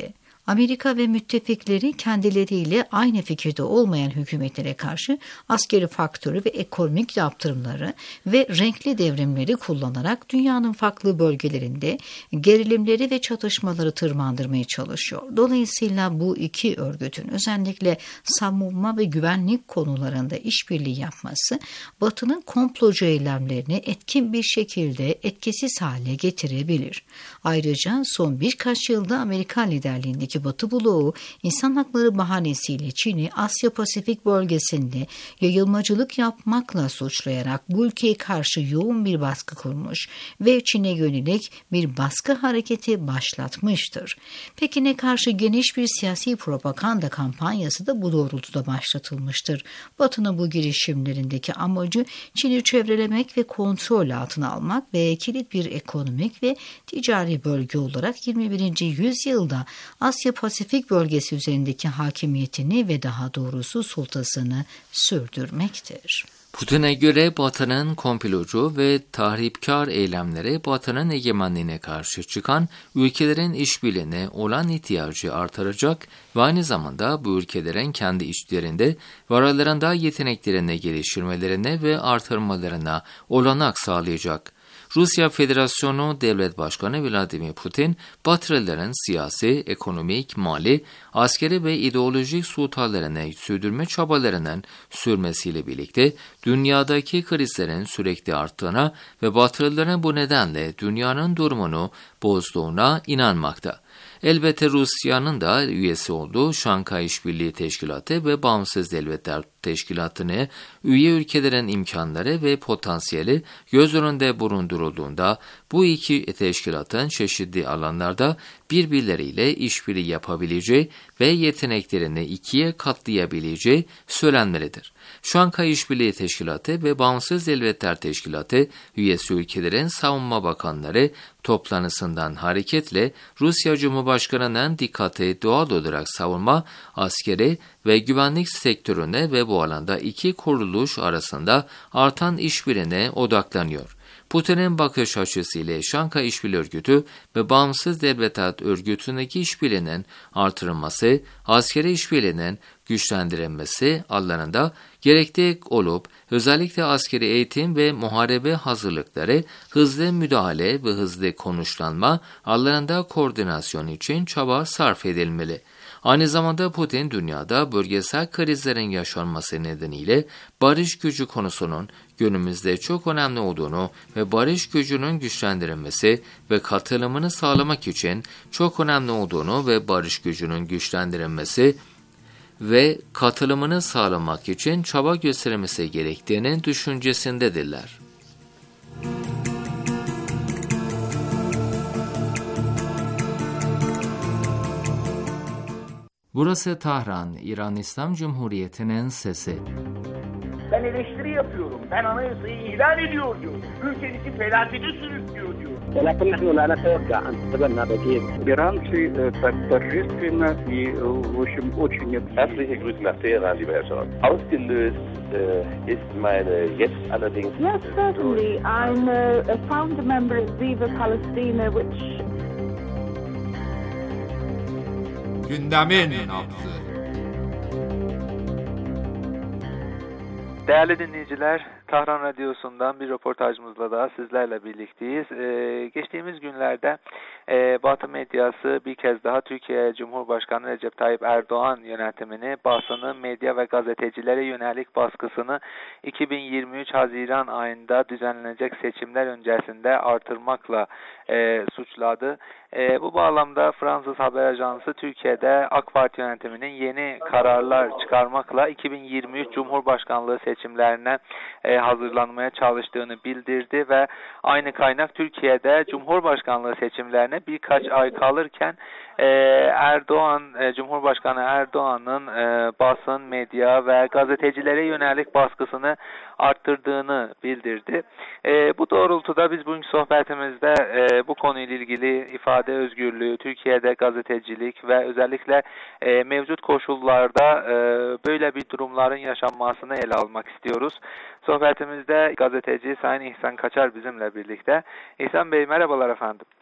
Speaker 5: Amerika ve müttefikleri kendileriyle aynı fikirde olmayan hükümetlere karşı askeri faktörü ve ekonomik yaptırımları ve renkli devrimleri kullanarak dünyanın farklı bölgelerinde gerilimleri ve çatışmaları tırmandırmaya çalışıyor. Dolayısıyla bu iki örgütün özellikle savunma ve güvenlik konularında işbirliği yapması Batı'nın komplocu eylemlerini etkin bir şekilde etkisiz hale getirebilir. Ayrıca son birkaç yılda Amerika liderliğindeki Batı bloğu insan hakları bahanesiyle Çin'i Asya Pasifik bölgesinde yayılmacılık yapmakla suçlayarak bu ülkeye karşı yoğun bir baskı kurmuş ve Çin'e yönelik bir baskı hareketi başlatmıştır. Pekin'e karşı geniş bir siyasi propaganda kampanyası da bu doğrultuda başlatılmıştır. Batı'nın bu girişimlerindeki amacı Çin'i çevrelemek ve kontrol altına almak ve kilit bir ekonomik ve ticari bölge olarak yirmi birinci yüzyılda Asya Pasifik bölgesi üzerindeki hakimiyetini ve daha doğrusu sultasını sürdürmektir.
Speaker 1: Putin'e göre Batı'nın komplocu ve tahripkar eylemleri Batı'nın egemenliğine karşı çıkan ülkelerin işbirliğine olan ihtiyacı artıracak ve aynı zamanda bu ülkelerin kendi içlerinde ve aralarında yeteneklerini geliştirmelerine ve artırmalarına olanak sağlayacak. Rusya Federasyonu Devlet Başkanı Vladimir Putin, Batılıların siyasi, ekonomik, mali, askeri ve ideolojik sultanlarını sürdürme çabalarının sürmesiyle birlikte dünyadaki krizlerin sürekli arttığına ve Batılıların bu nedenle dünyanın durumunu bozduğuna inanmakta. Elbette Rusya'nın da üyesi olduğu Şanghay İşbirliği Teşkilatı ve Bağımsız Devletler Teşkilatı'nı üye ülkelerin imkanları ve potansiyeli göz önünde bulundurulduğunda bu iki teşkilatın çeşitli alanlarda birbirleriyle işbirliği yapabileceği ve yeteneklerini ikiye katlayabileceği söylenmelidir. Şanghay İşbirliği Teşkilatı ve Bağımsız Devletler Teşkilatı üyesi ülkelerin savunma bakanları toplantısından hareketle Rusya Cumhurbaşkanı'nın dikkati doğal olarak savunma, askeri ve güvenlik sektörüne ve bu alanda iki kuruluş arasında artan işbirliğine odaklanıyor. Putin'in bakış açısıyla Şanghay İşbirliği Örgütü ve Bağımsız Devletler Örgütü'ndeki işbirliğinin artırılması, askeri işbirliğinin güçlendirilmesi alanında gerekli olup özellikle askeri eğitim ve muharebe hazırlıkları, hızlı müdahale ve hızlı konuşlanma alanında koordinasyon için çaba sarf edilmeli. Aynı zamanda Putin dünyada bölgesel krizlerin yaşanması nedeniyle barış gücü konusunun günümüzde çok önemli olduğunu ve barış gücünün güçlendirilmesi ve katılımını sağlamak için çok önemli olduğunu ve barış gücünün güçlendirilmesi ve katılımını sağlamak için çaba gösterilmesi gerektiğinin düşüncesindedirler. Burası Tahran, İran İslam Cumhuriyeti'nin sesi.
Speaker 9: Ben eleştiri yapıyorum. Ben anayasayı ihlal ediyor diyor. Ülkenizi felakete sürüklüyor diyor.
Speaker 10: ولكن نحن لا نتوقع أن تقبلنا بديل.
Speaker 11: Iran торжественно и, в общем, очень...
Speaker 12: Herzliche Grüße nach Teheran, lieber Herr Scholz. Ausgelöst äh, ist meine jetzt allerdings...
Speaker 13: Yes, certainly. I'm a, a founder member of Viva Palestina, which...
Speaker 14: Gündemin nabzı.
Speaker 15: Değerli dinleyiciler, Tahran Radyosu'ndan bir röportajımızla daha sizlerle birlikteyiz. Ee, geçtiğimiz günlerde e, Batı medyası bir kez daha Türkiye Cumhurbaşkanı Recep Tayyip Erdoğan yönetimini, basını, medya ve gazetecilere yönelik baskısını iki bin yirmi üç Haziran ayında düzenlenecek seçimler öncesinde artırmakla e, suçladı. E, bu bağlamda Fransız haber ajansı Türkiye'de AK Parti yönetiminin yeni kararlar çıkarmakla iki bin yirmi üç Cumhurbaşkanlığı seçimlerine e, hazırlanmaya çalıştığını bildirdi ve aynı kaynak Türkiye'de Cumhurbaşkanlığı seçimlerine birkaç ay kalırken e, Erdoğan, e, Cumhurbaşkanı Erdoğan'ın e, basın, medya ve gazetecilere yönelik baskısını arttırdığını bildirdi. E, bu doğrultuda biz bugünkü sohbetimizde e, bu konuyla ilgili ifade özgürlüğü, Türkiye'de gazetecilik ve özellikle e, mevcut koşullarda e, böyle bir durumların yaşanmasını ele almak istiyoruz. Sohbetimizde gazeteci Sayın İhsan Kaçar bizimle birlikte. İhsan Bey merhabalar efendim.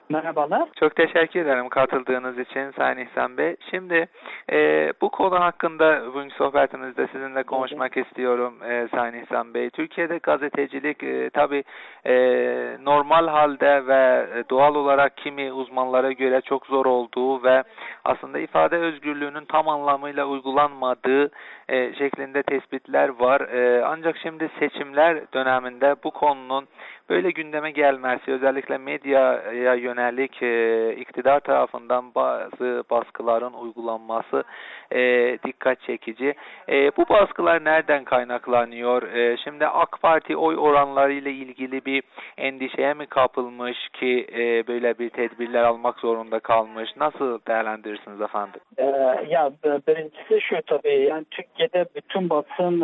Speaker 3: Merhabalar.
Speaker 15: Çok teşekkür ederim katıldığınız için Sayın İhsan Bey. Şimdi e, bu konu hakkında bugünkü sohbetimizde sizinle konuşmak evet. istiyorum e, Sayın İhsan Bey. Türkiye'de gazetecilik e, tabii e, normal halde ve doğal olarak kimi uzmanlara göre çok zor olduğu ve aslında ifade özgürlüğünün tam anlamıyla uygulanmadığı e, şeklinde tespitler var. E, ancak şimdi seçimler döneminde bu konunun böyle gündeme gelmesi, özellikle medyaya yönelik e, iktidar tarafından bazı baskıların uygulanması e, dikkat çekici. E, bu baskılar nereden kaynaklanıyor? E, şimdi AK Parti oy oranları ile ilgili bir endişeye mi kapılmış ki e, böyle bir tedbirler almak zorunda kalmış? Nasıl değerlendirirsiniz efendim?
Speaker 14: Ee, ya birincisi şu tabii, yani Türkiye'de bütün basın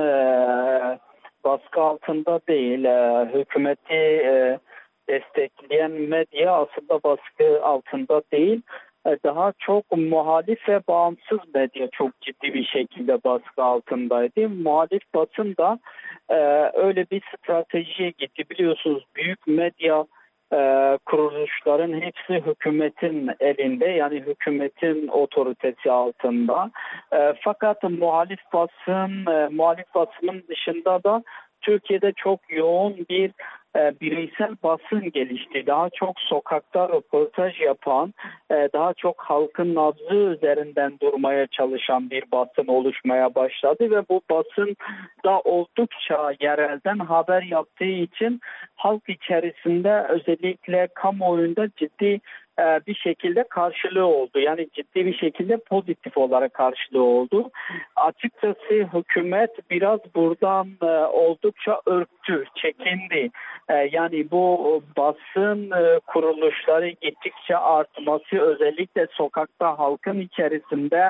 Speaker 14: e, baskı altında değil. E, hükümeti e, destekleyen medya aslında baskı altında değil. E, daha çok muhalif ve bağımsız medya çok ciddi bir şekilde baskı altındaydı. Muhalif basın da e, öyle bir stratejiye gitti. Biliyorsunuz büyük medya e, kuruluşların hepsi hükümetin elinde, yani hükümetin otoritesi altında. E, fakat muhalif basın, e, muhalif basının dışında da Türkiye'de çok yoğun bir e, bireysel basın gelişti. Daha çok sokakta röportaj yapan, e, daha çok halkın nabzı üzerinden durmaya çalışan bir basın oluşmaya başladı ve bu basın da oldukça yerelden haber yaptığı için halk içerisinde, özellikle kamuoyunda ciddi bir şekilde karşılığı oldu. Yani ciddi bir şekilde pozitif olarak karşılığı oldu. Açıkçası hükümet biraz buradan oldukça ürktü, çekindi. Yani bu basın kuruluşları gittikçe artması, özellikle sokakta halkın içerisinde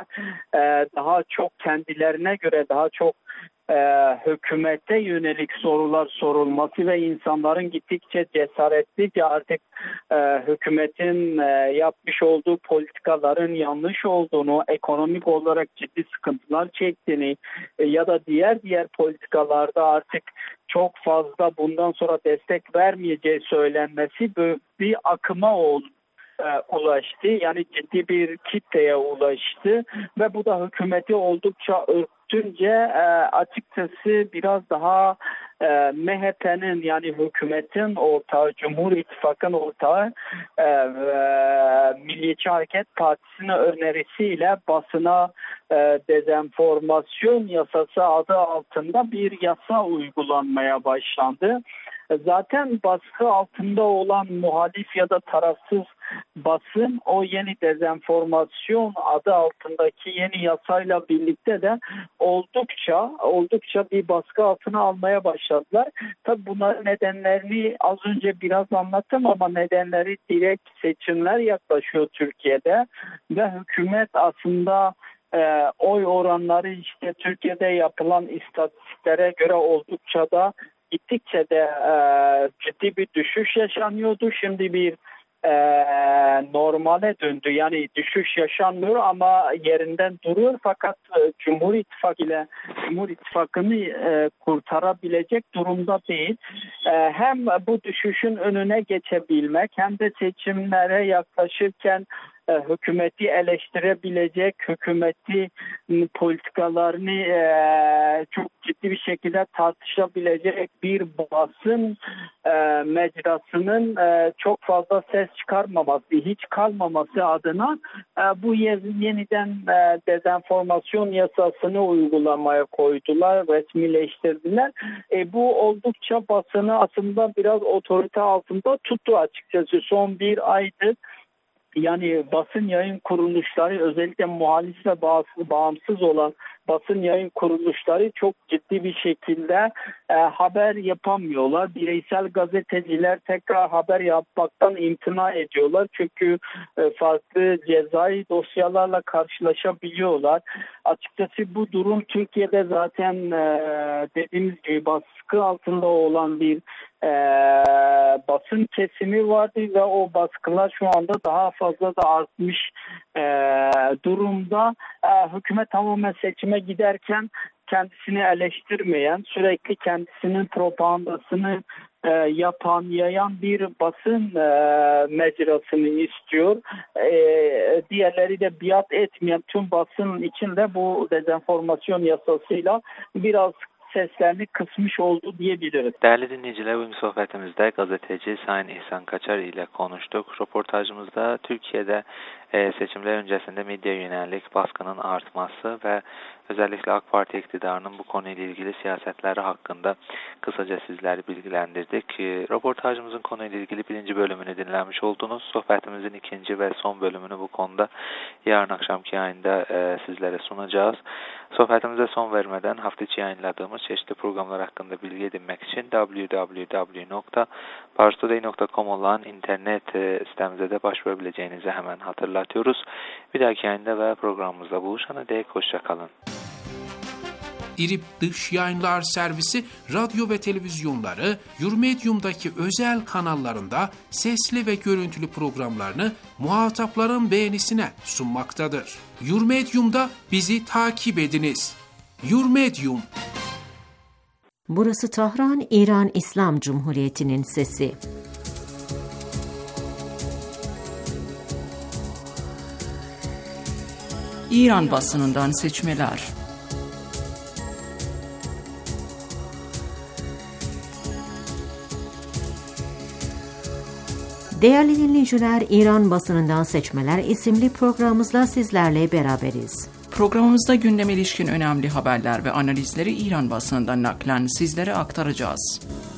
Speaker 14: daha çok kendilerine göre daha çok Ee, hükümete yönelik sorular sorulması ve insanların gittikçe cesaretlice artık e, hükümetin e, yapmış olduğu politikaların yanlış olduğunu, ekonomik olarak ciddi sıkıntılar çektiğini e, ya da diğer diğer politikalarda artık çok fazla bundan sonra destek vermeyeceği söylenmesi bir akıma oldu. ulaştı. Yani ciddi bir kitleye ulaştı ve bu da hükümeti oldukça ürktünce e, açıkçası biraz daha e, M H P'nin, yani hükümetin ortağı, Cumhur İttifakı'nın ortağı e, e, Milliyetçi Hareket Partisi'nin önerisiyle basına e, dezenformasyon yasası adı altında bir yasa uygulanmaya başlandı. Zaten baskı altında olan muhalif ya da tarafsız basın o yeni dezenformasyon adı altındaki yeni yasayla birlikte de oldukça oldukça bir baskı altına almaya başladılar. Tabii bunların nedenlerini az önce biraz anlattım ama nedenleri direkt seçimler yaklaşıyor Türkiye'de ve hükümet aslında e, oy oranları işte Türkiye'de yapılan istatistiklere göre oldukça da gittikçe de e, ciddi bir düşüş yaşanıyordu. Şimdi bir e, normale döndü. Yani düşüş yaşanmıyor ama yerinden duruyor. Fakat e, Cumhur İttifakı ile Cumhur İttifakı'nı e, kurtarabilecek durumda değil. E, hem bu düşüşün önüne geçebilmek hem de seçimlere yaklaşırken e, hükümeti eleştirebilecek, hükümeti politikalarını e, çok ciddi bir şekilde tartışabilecek bir basın e, mecrasının e, çok fazla ses çıkarmaması, hiç kalmaması adına e, bu yeniden e, dezenformasyon yasasını uygulamaya koydular, resmileştirdiler. E, bu oldukça basını aslında biraz otorite altında tuttu açıkçası. Son bir aydır yani basın yayın kuruluşları, özellikle muhalif ve bağımsız olan basın yayın kuruluşları çok ciddi bir şekilde e, haber yapamıyorlar. Bireysel gazeteciler tekrar haber yapmaktan imtina ediyorlar. Çünkü e, farklı cezai dosyalarla karşılaşabiliyorlar. Açıkçası bu durum Türkiye'de zaten e, dediğimiz gibi baskı altında olan bir e, basın kesimi vardı ve o baskılar şu anda daha fazla da artmış e, durumda. E, hükümet tamamen seçime giderken kendisini eleştirmeyen, sürekli kendisinin propagandasını e, yapan, yayan bir basın e, mecrasını istiyor. E, diğerleri de biat etmeyen tüm basın içinde bu dezenformasyon yasasıyla biraz seslerini kısmış oldu diyebiliriz.
Speaker 15: Değerli dinleyiciler, bugün sohbetimizde gazeteci Sayın İhsan Kaçar ile konuştuk. Röportajımızda Türkiye'de seçimler öncesinde medya yönelik baskının artması ve özellikle AK Parti iktidarının bu konuyla ilgili siyasetleri hakkında kısaca sizleri bilgilendirdik. Röportajımızın konuyla ilgili birinci bölümünü dinlemiş oldunuz. Sohbetimizin ikinci ve son bölümünü bu konuda yarın akşamki yayında sizlere sunacağız. Sohbetimize son vermeden hafta içi yayınladığımız çeşitli programlar hakkında bilgi edinmek için double-u double-u double-u nokta pars today nokta com olan internet sitemize de başvurabileceğinizi hemen hatırlatıyoruz. Bir dahaki yayında ve programımızda buluşana dek hoşça kalın.
Speaker 16: İRİB Dış Yayınlar Servisi radyo ve televizyonları Yurmedium'daki özel kanallarında sesli ve görüntülü programlarını muhatapların beğenisine sunmaktadır. Yurmedium'da bizi takip ediniz. Yurmedium.
Speaker 17: Burası Tahran, İran İslam Cumhuriyeti'nin sesi.
Speaker 4: İran basınından seçmeler.
Speaker 17: Değerli dinleyiciler, İran basınından seçmeler isimli programımızla sizlerle beraberiz.
Speaker 4: Programımızda gündeme ilişkin önemli haberler ve analizleri İran basınından naklen sizlere aktaracağız.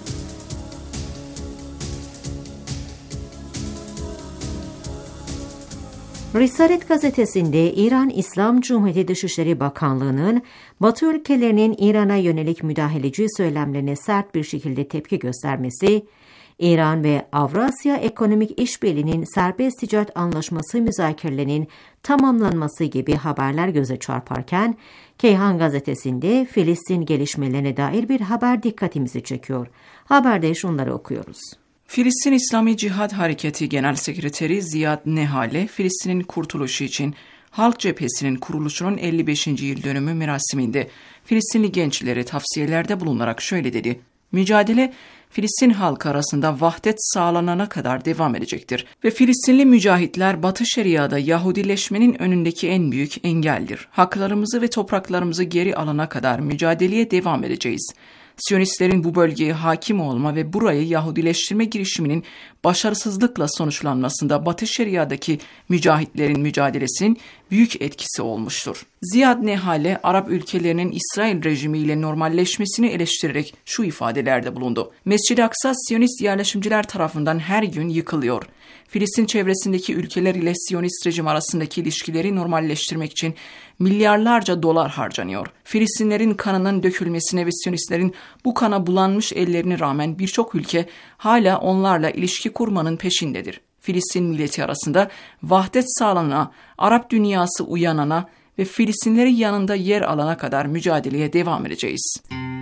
Speaker 17: Risalet gazetesinde İran İslam Cumhuriyeti Dışişleri Bakanlığı'nın Batı ülkelerinin İran'a yönelik müdahaleci söylemlerine sert bir şekilde tepki göstermesi, İran ve Avrasya Ekonomik İşbirliği'nin serbest ticaret anlaşması müzakerelerinin tamamlanması gibi haberler göze çarparken, Keyhan gazetesinde Filistin gelişmelerine dair bir haber dikkatimizi çekiyor. Haberde şunları okuyoruz.
Speaker 4: Filistin İslami Cihad Hareketi Genel Sekreteri Ziyad Nehale, Filistin'in kurtuluşu için Halk Cephesi'nin kuruluşunun elli beşinci yıl dönümü merasiminde Filistinli gençlere tavsiyelerde bulunarak şöyle dedi: "Mücadele Filistin halkı arasında vahdet sağlanana kadar devam edecektir ve Filistinli mücahitler Batı Şeria'da Yahudileşmenin önündeki en büyük engeldir. Haklarımızı ve topraklarımızı geri alana kadar mücadeleye devam edeceğiz. Siyonistlerin bu bölgeye hakim olma ve burayı Yahudileştirme girişiminin başarısızlıkla sonuçlanmasında Batı Şeria'daki mücahitlerin mücadelesinin büyük etkisi olmuştur." Ziyad Nehale, Arap ülkelerinin İsrail rejimiyle normalleşmesini eleştirerek şu ifadelerde bulundu: "Mescid-i Aksa Siyonist yerleşimciler tarafından her gün yıkılıyor. Filistin çevresindeki ülkeler ile Siyonist rejim arasındaki ilişkileri normalleştirmek için milyarlarca dolar harcanıyor. Filistinlerin kanının dökülmesine ve Siyonistlerin bu kana bulanmış ellerine rağmen birçok ülke hala onlarla ilişki kurmanın peşindedir. Filistin milleti arasında vahdet sağlanana, Arap dünyası uyanana ve Filistinlerin yanında yer alana kadar mücadeleye devam edeceğiz."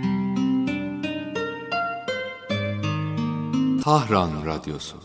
Speaker 1: Tahran Radyosu.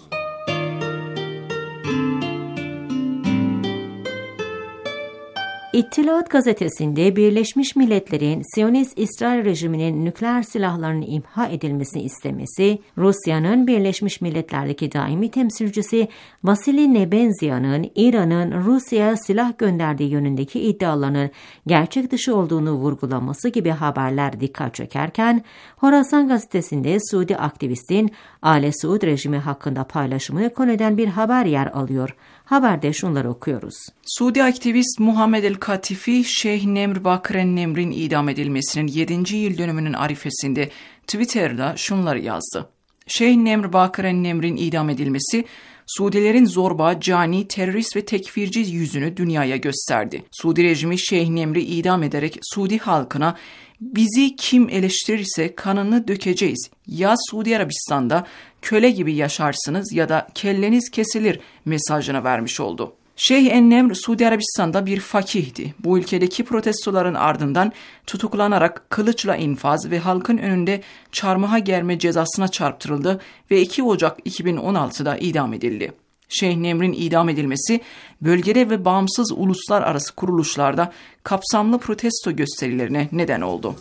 Speaker 17: İttilat gazetesinde Birleşmiş Milletler'in Siyonist İsrail rejiminin nükleer silahlarının imha edilmesini istemesi, Rusya'nın Birleşmiş Milletler'deki daimi temsilcisi Vasily Nebenzya'nın İran'ın Rusya'ya silah gönderdiği yönündeki iddialarının gerçek dışı olduğunu vurgulaması gibi haberler dikkat çekerken, Horasan gazetesinde Suudi aktivistin Âle Suud rejimi hakkında paylaşımını konu eden bir haber yer alıyor. Haberde şunları okuyoruz.
Speaker 4: Suudi aktivist Muhammed el-Katifi, Şeyh Nemr Bakren Nemr'in idam edilmesinin yedinci yıl dönümünün arifesinde Twitter'da şunları yazdı: "Şeyh Nemr Bakren Nemr'in idam edilmesi, Suudilerin zorba, cani, terörist ve tekfirci yüzünü dünyaya gösterdi. Suudi rejimi Şeyh Nemr'i idam ederek Suudi halkına bizi kim eleştirirse kanını dökeceğiz. Ya Suudi Arabistan'da köle gibi yaşarsınız ya da kelleniz kesilir mesajını vermiş oldu. Şeyh en-Nemr Suudi Arabistan'da bir fakihti. Bu ülkedeki protestoların ardından tutuklanarak kılıçla infaz ve halkın önünde çarmıha germe cezasına çarptırıldı ve iki Ocak iki bin on altıda idam edildi. Şeyh Nemr'in idam edilmesi bölgede ve bağımsız uluslararası kuruluşlarda kapsamlı protesto gösterilerine neden oldu.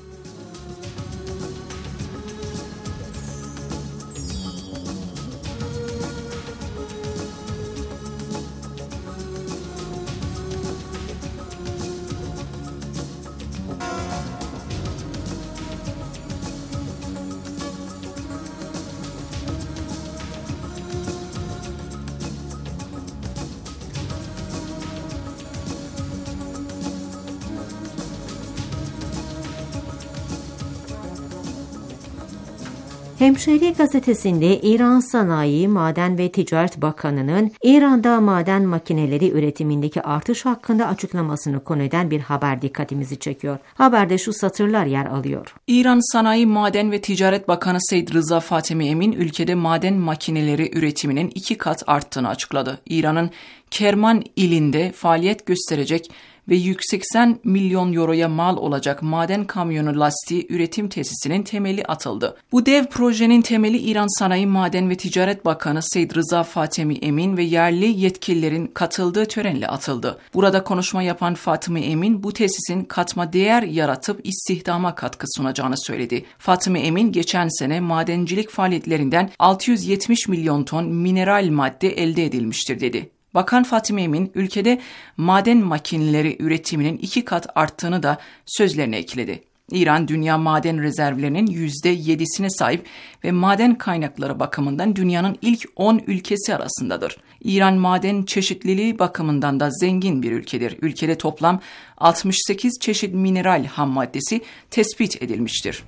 Speaker 17: Hemşehri gazetesinde İran Sanayi, Maden ve Ticaret Bakanı'nın İran'da maden makineleri üretimindeki artış hakkında açıklamasını konu eden bir haber dikkatimizi çekiyor. Haberde şu satırlar yer alıyor.
Speaker 4: İran Sanayi, Maden ve Ticaret Bakanı Seyyid Rıza Fatemi Emin, ülkede maden makineleri üretiminin iki kat arttığını açıkladı. İran'ın Kerman ilinde faaliyet gösterecek ve yüz seksen milyon euroya mal olacak maden kamyonu lastiği üretim tesisinin temeli atıldı. Bu dev projenin temeli İran Sanayi, Maden ve Ticaret Bakanı Seyyid Rıza Fatemi Emin ve yerli yetkililerin katıldığı törenle atıldı. Burada konuşma yapan Fatemi Emin, bu tesisin katma değer yaratıp istihdama katkı sunacağını söyledi. Fatemi Emin, geçen sene madencilik faaliyetlerinden altı yüz yetmiş milyon ton mineral madde elde edilmiştir dedi. Bakan Fatemi Emin, ülkede maden makineleri üretiminin iki kat arttığını da sözlerine ekledi. İran, dünya maden rezervlerinin yüzde yedisine sahip ve maden kaynakları bakımından dünyanın ilk on ülkesi arasındadır. İran, maden çeşitliliği bakımından da zengin bir ülkedir. Ülkede toplam altmış sekiz çeşit mineral ham maddesi tespit edilmiştir.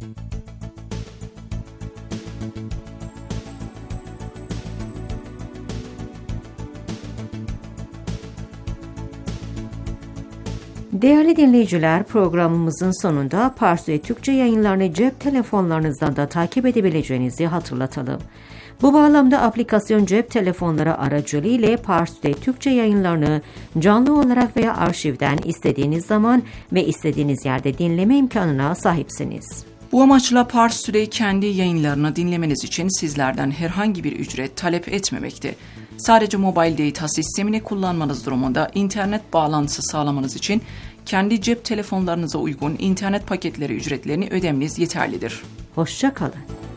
Speaker 17: Değerli dinleyiciler, programımızın sonunda Parsi Türkçe yayınlarını cep telefonlarınızdan da takip edebileceğinizi hatırlatalım. Bu bağlamda aplikasyon cep telefonları aracılığıyla Parsi Türkçe yayınlarını canlı olarak veya arşivden istediğiniz zaman ve istediğiniz yerde dinleme imkanına sahipsiniz.
Speaker 4: Bu amaçla Pars Today kendi yayınlarını dinlemeniz için sizlerden herhangi bir ücret talep etmemekte. Sadece mobile data sistemini kullanmanız durumunda internet bağlantısı sağlamanız için kendi cep telefonlarınıza uygun internet paketleri ücretlerini ödemeniz yeterlidir.
Speaker 17: Hoşça kalın.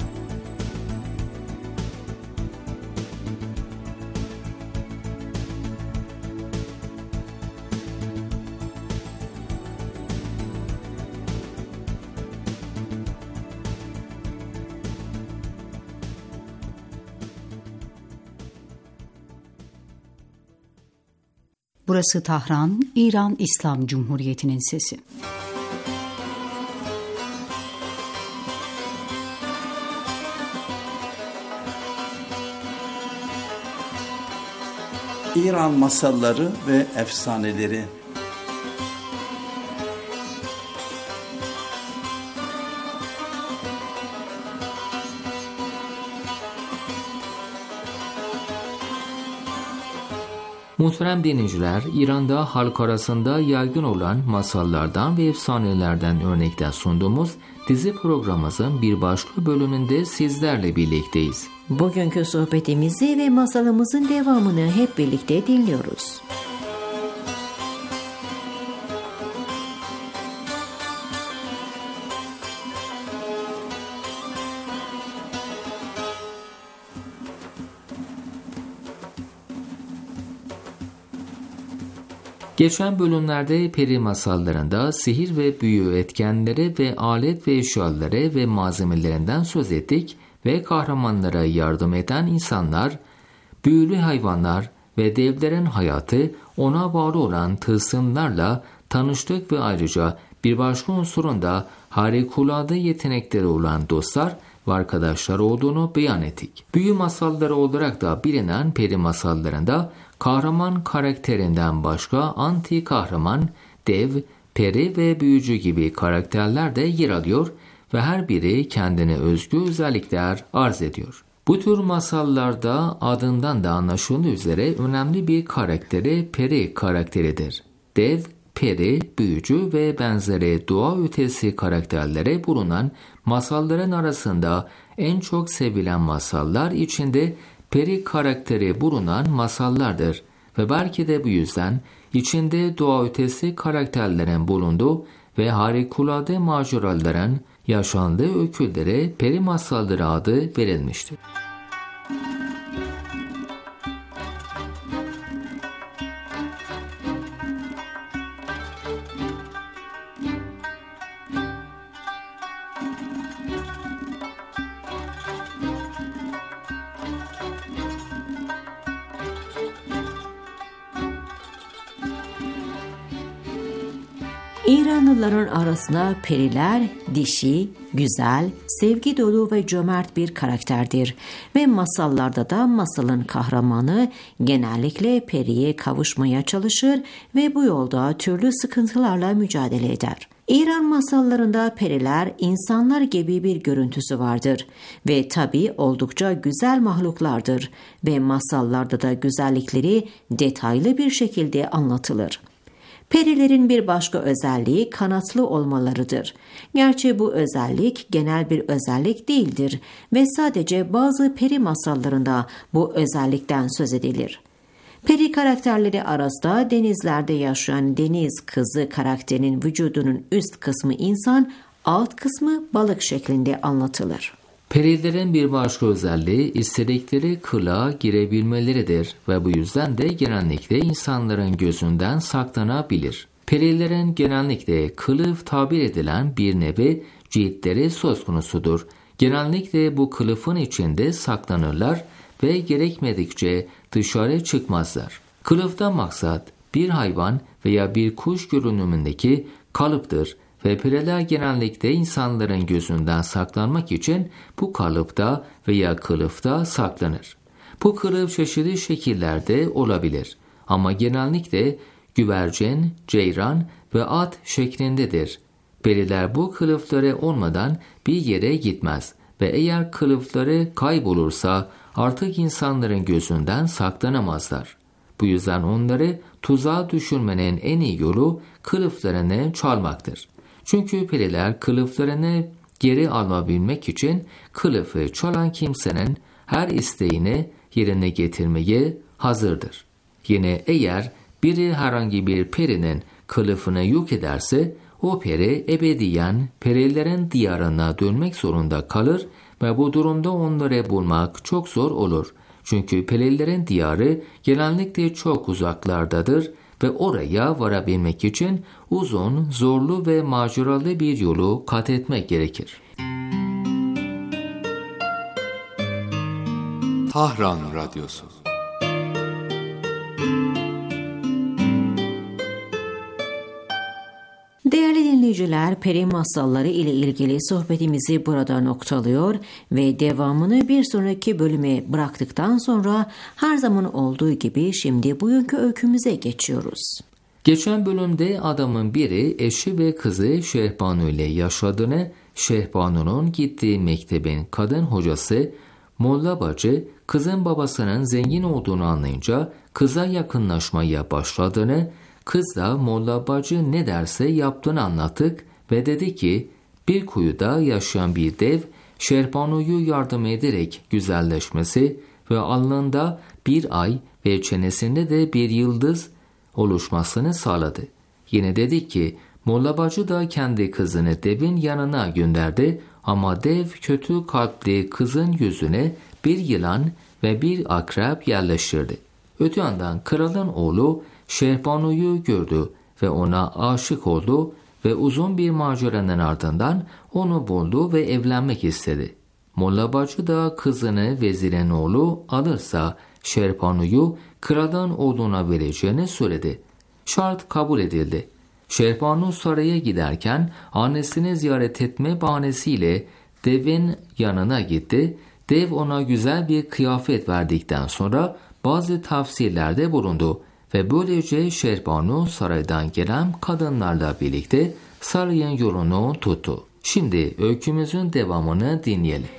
Speaker 5: Burası Tahran, İran İslam Cumhuriyeti'nin sesi.
Speaker 18: İran masalları ve efsaneleri.
Speaker 1: Muhterem dinleyiciler, İran'da halk arasında yaygın olan masallardan ve efsanelerden örnekler sunduğumuz dizi programımızın bir başka bölümünde sizlerle birlikteyiz.
Speaker 17: Bugünkü sohbetimizi ve masalımızın devamını hep birlikte dinliyoruz.
Speaker 1: Geçen bölümlerde peri masallarında sihir ve büyü etkenleri ve alet ve eşyaları ve malzemelerinden söz ettik ve kahramanlara yardım eden insanlar, büyülü hayvanlar ve devlerin hayatı ona bağlı olan tılsımlarla tanıştık ve ayrıca bir başka unsurun da harikulade yetenekleri olan dostlar ve arkadaşlar olduğunu beyan ettik. Büyü masalları olarak da bilinen peri masallarında kahraman karakterinden başka anti kahraman, dev, peri ve büyücü gibi karakterler de yer alıyor ve her biri kendine özgü özellikler arz ediyor. Bu tür masallarda adından da anlaşıldığı üzere önemli bir karakteri peri karakteridir. Dev, peri, büyücü ve benzeri doğa ötesi karakterlere bulunan masalların arasında en çok sevilen masallar içinde peri karakteri bulunan masallardır ve belki de bu yüzden içinde doğa ötesi karakterlerin bulunduğu ve harikulade maceraların yaşandığı öykülere peri masalları adı verilmiştir.
Speaker 17: İranlıların arasında periler dişi, güzel, sevgi dolu ve cömert bir karakterdir ve masallarda da masalın kahramanı genellikle periye kavuşmaya çalışır ve bu yolda türlü sıkıntılarla mücadele eder. İran masallarında periler insanlar gibi bir görüntüsü vardır ve tabii oldukça güzel mahluklardır ve masallarda da güzellikleri detaylı bir şekilde anlatılır. Perilerin bir başka özelliği kanatlı olmalarıdır. Gerçi bu özellik genel bir özellik değildir ve sadece bazı peri masallarında bu özellikten söz edilir. Peri karakterleri arasında denizlerde yaşayan deniz kızı karakterinin vücudunun üst kısmı insan, alt kısmı balık şeklinde anlatılır.
Speaker 1: Perilerin bir başka özelliği istedikleri kılığa girebilmeleridir ve bu yüzden de genellikle insanların gözünden saklanabilir. Perilerin genellikle kılıf tabir edilen bir nevi ciltleri söz konusudur. Genellikle bu kılıfın içinde saklanırlar ve gerekmedikçe dışarı çıkmazlar. Kılıftan maksat bir hayvan veya bir kuş görünümündeki kalıptır ve periler genellikle insanların gözünden saklanmak için bu kalıpta veya kılıfta saklanır. Bu kılıf çeşitli şekillerde olabilir ama genellikle güvercin, ceyran ve at şeklindedir. Periler bu kılıfları olmadan bir yere gitmez ve eğer kılıfları kaybolursa artık insanların gözünden saklanamazlar. Bu yüzden onları tuzağa düşürmenin en iyi yolu kılıflarını çalmaktır. Çünkü periler kılıflarını geri alabilmek için kılıfı çalan kimsenin her isteğini yerine getirmeye hazırdır. Yine eğer biri herhangi bir perinin kılıfını yok ederse o peri ebediyen perilerin diyarına dönmek zorunda kalır ve bu durumda onları bulmak çok zor olur. Çünkü perilerin diyarı genellikle çok uzaklardadır ve oraya varabilmek için uzun, zorlu ve maceralı bir yolu kat etmek gerekir.
Speaker 19: Tahran Radyosu.
Speaker 17: Değerli dinleyiciler, peri masalları ile ilgili sohbetimizi burada noktalıyor ve devamını bir sonraki bölüme bıraktıktan sonra her zaman olduğu gibi şimdi bugünkü öykümüze geçiyoruz.
Speaker 1: Geçen bölümde adamın biri eşi ve kızı Şehbanu ile yaşadığını, Şehbanu'nun gittiği mektebin kadın hocası Molla Bacı kızın babasının zengin olduğunu anlayınca kıza yakınlaşmaya başladığını, kız da Molla Bacı ne derse yaptığını anlattık ve dedi ki bir kuyuda yaşayan bir dev Şehbanu'yu yardım ederek güzelleşmesi ve alnında bir ay ve çenesinde de bir yıldız oluşmasını sağladı. Yine dedi ki Molla Bacı da kendi kızını devin yanına gönderdi ama dev kötü kalpli kızın yüzüne bir yılan ve bir akrep yerleştirdi. Öte yandan kralın oğlu Şehbanu'yu gördü ve ona aşık oldu ve uzun bir maceranın ardından onu buldu ve evlenmek istedi. Molla Bacı da kızını vezirin oğlu alırsa Şehbanu'yu kralın oğluna vereceğini söyledi. Şart kabul edildi. Şehbanu saraya giderken annesini ziyaret etme bahanesiyle devin yanına gitti. Dev ona güzel bir kıyafet verdikten sonra bazı tavsiyelerde bulundu ve böylece Şehbanu saraydan gelen kadınlarla birlikte sarayın yolunu tuttu. Şimdi öykümüzün devamını dinleyelim.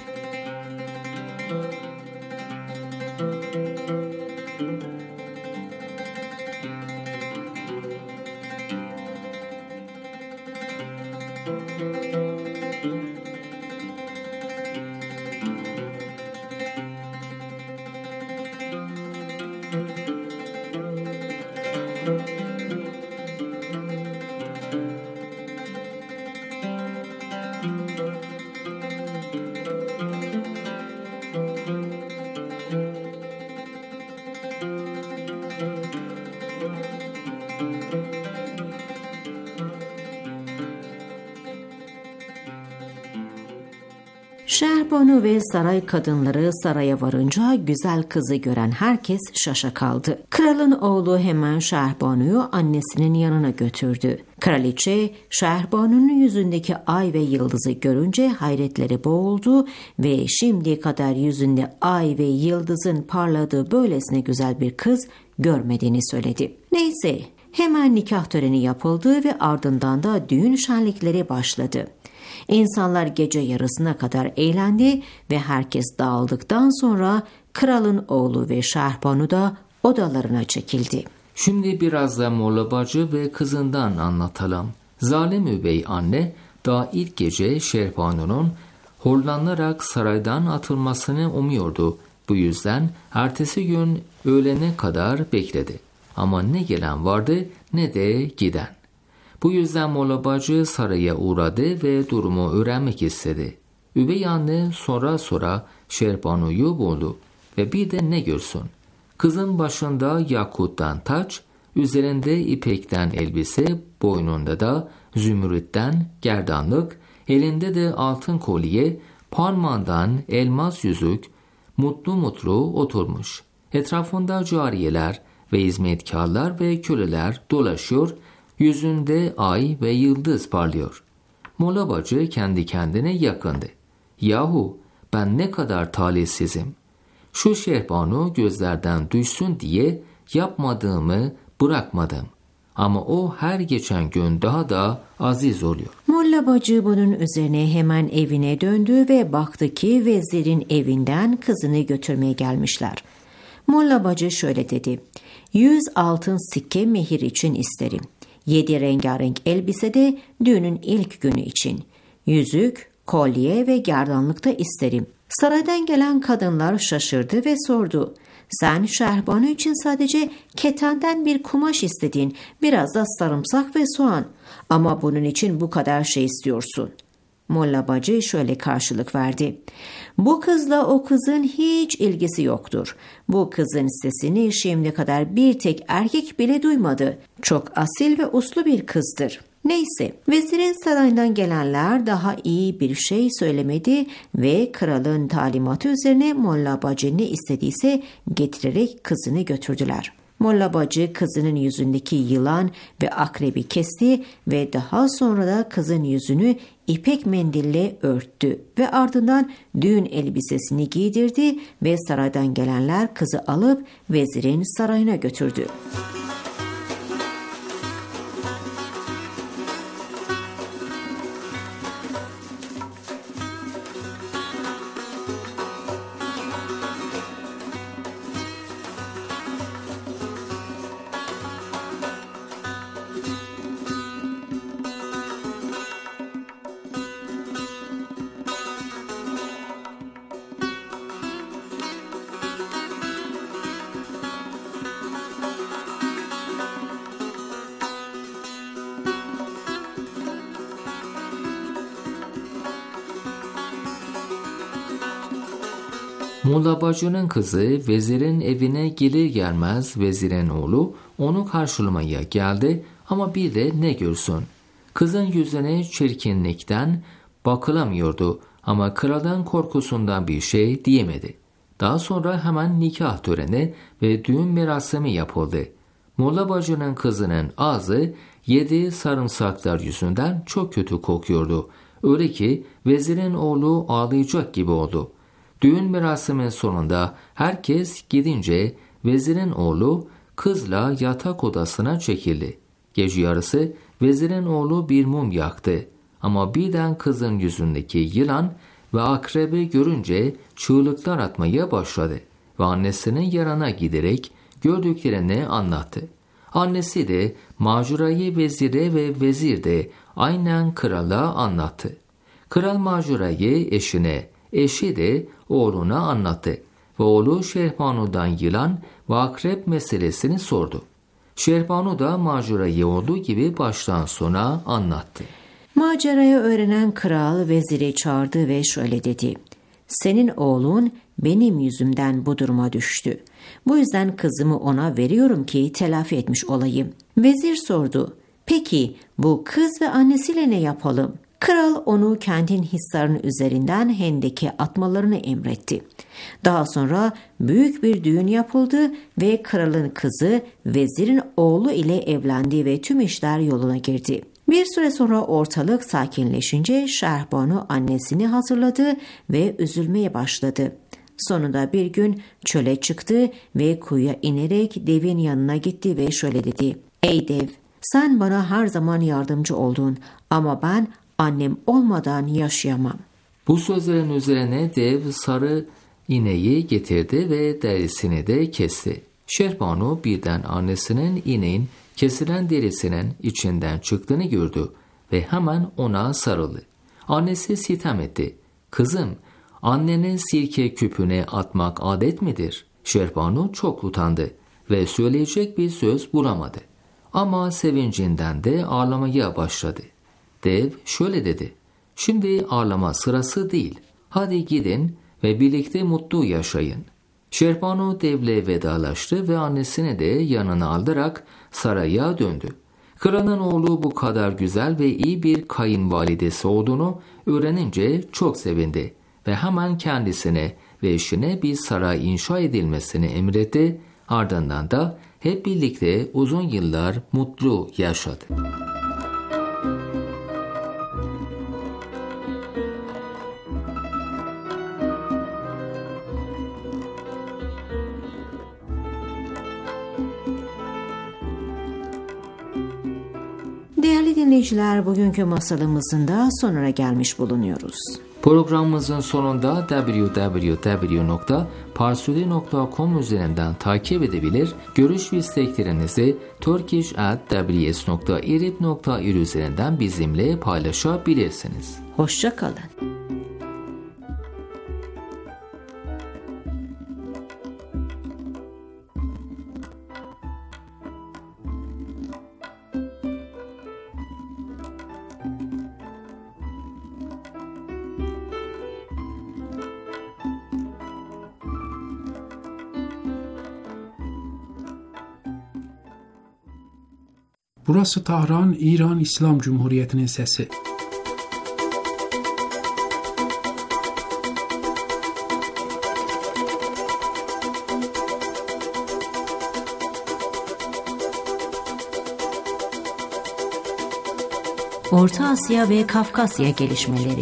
Speaker 17: Şehrbanu ve saray kadınları saraya varınca güzel kızı gören herkes şaşa kaldı. Kralın oğlu hemen Şehrbano'yu annesinin yanına götürdü. Kraliçe Şehrbano'nun yüzündeki ay ve yıldızı görünce hayretlere boğuldu ve şimdiye kadar yüzünde ay ve yıldızın parladığı böylesine güzel bir kız görmediğini söyledi. Neyse, hemen nikah töreni yapıldı ve ardından da düğün şenlikleri başladı. İnsanlar gece yarısına kadar eğlendi ve herkes dağıldıktan sonra kralın oğlu ve Şehrbanu da odalarına çekildi.
Speaker 1: Şimdi biraz da Molla Bacı ve kızından anlatalım. Zalim üvey anne daha ilk gece Şehrbanu'nun horlanarak saraydan atılmasını umuyordu. Bu yüzden ertesi gün öğlene kadar bekledi. Ama ne gelen vardı ne de giden. Bu yüzden Molla Bacı saraya uğradı ve durumu öğrenmek istedi. Üvey anne sonra sonra Şehrbanu'yu buldu ve bir de ne görsün? Kızın başında yakuttan taç, üzerinde ipekten elbise, boynunda da zümrütten gerdanlık, elinde de altın kolye, parmağından elmas yüzük, mutlu mutlu oturmuş. Etrafında cariyeler ve hizmetkarlar ve köleler dolaşıyor, yüzünde ay ve yıldız parlıyor. Molla Bacı kendi kendine yakındı. Yahu ben ne kadar talihsizim. Şu Şehrbanu gözlerden düşsün diye yapmadığımı bırakmadım. Ama o her geçen gün daha da aziz oluyor.
Speaker 17: Molla Bacı bunun üzerine hemen evine döndü ve baktı ki vezirin evinden kızını götürmeye gelmişler. Molla Bacı şöyle dedi: Yüz altın sikke mehir için isterim. Yedi rengarenk elbise de düğünün ilk günü için. Yüzük, kolye ve gerdanlık da isterim. Saraydan gelen kadınlar şaşırdı ve sordu: Sen Şehrbanu için sadece ketenden bir kumaş istedin, biraz da sarımsak ve soğan. Ama bunun için bu kadar şey istiyorsun. Molla Bacı şöyle karşılık verdi: Bu kızla o kızın hiç ilgisi yoktur. Bu kızın sesini şimdiye kadar bir tek erkek bile duymadı. Çok asil ve uslu bir kızdır. Neyse, vezirin sarayından gelenler daha iyi bir şey söylemedi ve kralın talimatı üzerine Molla Bacı ne istediyse getirerek kızını götürdüler. Molla Bacı kızının yüzündeki yılan ve akrebi kesti ve daha sonra da kızın yüzünü ipek mendille örttü ve ardından düğün elbisesini giydirdi ve saraydan gelenler kızı alıp vezirin sarayına götürdü.
Speaker 1: Molla Bacı'nın kızı vezirin evine gelir gelmez vezirin oğlu onu karşılamaya geldi ama bir de ne görsün. Kızın yüzüne çirkinlikten bakılamıyordu ama kralın korkusundan bir şey diyemedi. Daha sonra hemen nikah töreni ve düğün merasimi yapıldı. Molla Bacı'nın kızının ağzı yedi sarımsaklar yüzünden çok kötü kokuyordu. Öyle ki vezirin oğlu ağlayacak gibi oldu. Düğün merasimin sonunda herkes gidince vezirin oğlu kızla yatak odasına çekildi. Gece yarısı vezirin oğlu bir mum yaktı. Ama birden kızın yüzündeki yılan ve akrebi görünce çığlıklar atmaya başladı. Ve annesinin yanına giderek gördüklerini anlattı. Annesi de macurayı vezire ve vezir de aynen krala anlattı. Kral macurayı eşine, eşi de oğluna anlattı ve oğlu Şehrbanu'dan yılan ve akrep meselesini sordu. Şehrbanu da macerayı olduğu gibi baştan sona anlattı.
Speaker 17: Macerayı öğrenen kral veziri çağırdı ve şöyle dedi: "Senin oğlun benim yüzümden bu duruma düştü. Bu yüzden kızımı ona veriyorum ki telafi etmiş olayım." Vezir sordu: "Peki bu kız ve annesiyle ne yapalım?" Kral onu kendi hisarının üzerinden hendeke atmalarını emretti. Daha sonra büyük bir düğün yapıldı ve kralın kızı vezirin oğlu ile evlendi ve tüm işler yoluna girdi. Bir süre sonra ortalık sakinleşince Şehrbanu annesini hazırladı ve üzülmeye başladı. Sonunda bir gün çöle çıktı ve kuyuya inerek devin yanına gitti ve şöyle dedi: "Ey dev, sen bana her zaman yardımcı oldun ama ben annem olmadan yaşayamam."
Speaker 1: Bu sözlerin üzerine dev sarı ineği getirdi ve derisini de kesti. Şehrbanu birden annesinin ineğin kesilen derisinin içinden çıktığını gördü ve hemen ona sarıldı. Annesi sitem etti: "Kızım, annenin sirke küpüne atmak adet midir?" Şehrbanu çok utandı ve söyleyecek bir söz bulamadı. Ama sevincinden de ağlamaya başladı. Dev şöyle dedi: "Şimdi ağlama sırası değil. Hadi gidin ve birlikte mutlu yaşayın." Şehrbanu devle vedalaştı ve annesini de yanına alarak saraya döndü. Kralın oğlu bu kadar güzel ve iyi bir kayınvalidesi olduğunu öğrenince çok sevindi ve hemen kendisine ve eşine bir saray inşa edilmesini emretti. Ardından da hep birlikte uzun yıllar mutlu yaşadı.
Speaker 17: Değerli dinleyiciler, bugünkü masalımızın da sonuna gelmiş bulunuyoruz.
Speaker 1: Programımızın sonunda double-u double-u double-u nokta parsuli nokta com üzerinden takip edebilir, görüş ve isteklerinizi turkish at w s nokta irib nokta ir üzerinden bizimle paylaşabilirsiniz.
Speaker 17: Hoşça kalın.
Speaker 16: Burası Tahran, İran İslam Cumhuriyeti'nin sesi.
Speaker 17: Orta Asya ve Kafkasya gelişmeleri.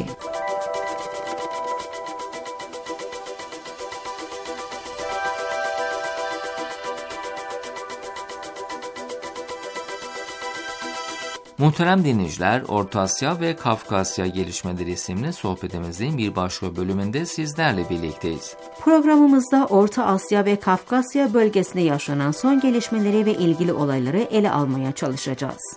Speaker 1: Muhterem dinleyiciler, Orta Asya ve Kafkasya gelişmeleri isimli sohbetimizin bir başka bölümünde sizlerle birlikteyiz.
Speaker 17: Programımızda Orta Asya ve Kafkasya bölgesinde yaşanan son gelişmeleri ve ilgili olayları ele almaya çalışacağız.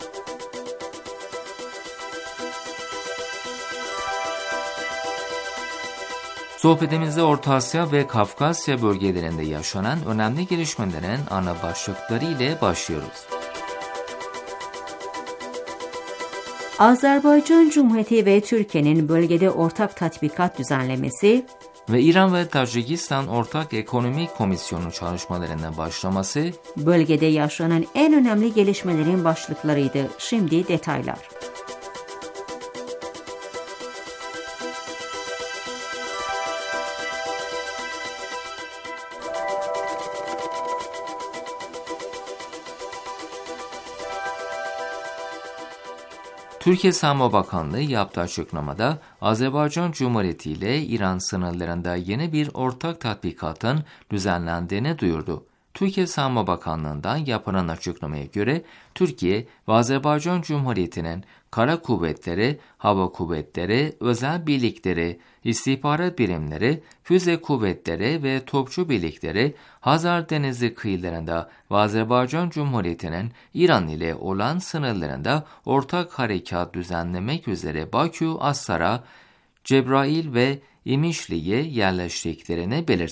Speaker 1: Sohbetimizde Orta Asya ve Kafkasya bölgelerinde yaşanan önemli gelişmelerin ana başlıkları ile başlıyoruz.
Speaker 17: Azerbaycan Cumhuriyeti ve Türkiye'nin bölgede ortak tatbikat düzenlemesi
Speaker 1: ve İran ve Tacikistan Ortak Ekonomi Komisyonu çalışmalarına başlaması
Speaker 17: bölgede yaşanan en önemli gelişmelerin başlıklarıydı. Şimdi detaylar.
Speaker 1: Türkiye Savunma Bakanlığı yaptığı açıklamada Azerbaycan Cumhuriyeti ile İran sınırlarında yeni bir ortak tatbikatın düzenlendiğini duyurdu. Türkiye Savunma Bakanlığı'ndan yapılan açıklamaya göre Türkiye ve Azerbaycan Cumhuriyeti'nin kara kuvvetleri, hava kuvvetleri, özel birlikleri, istihbarat birimleri, füze kuvvetleri ve topçu birlikleri Hazar Denizi kıyılarında ve Azerbaycan Cumhuriyeti'nin İran ile olan sınırlarında ortak harekat düzenlemek üzere Bakü, Astara, Cebrail ve İmişli'ye yerleştiklerini belirtti.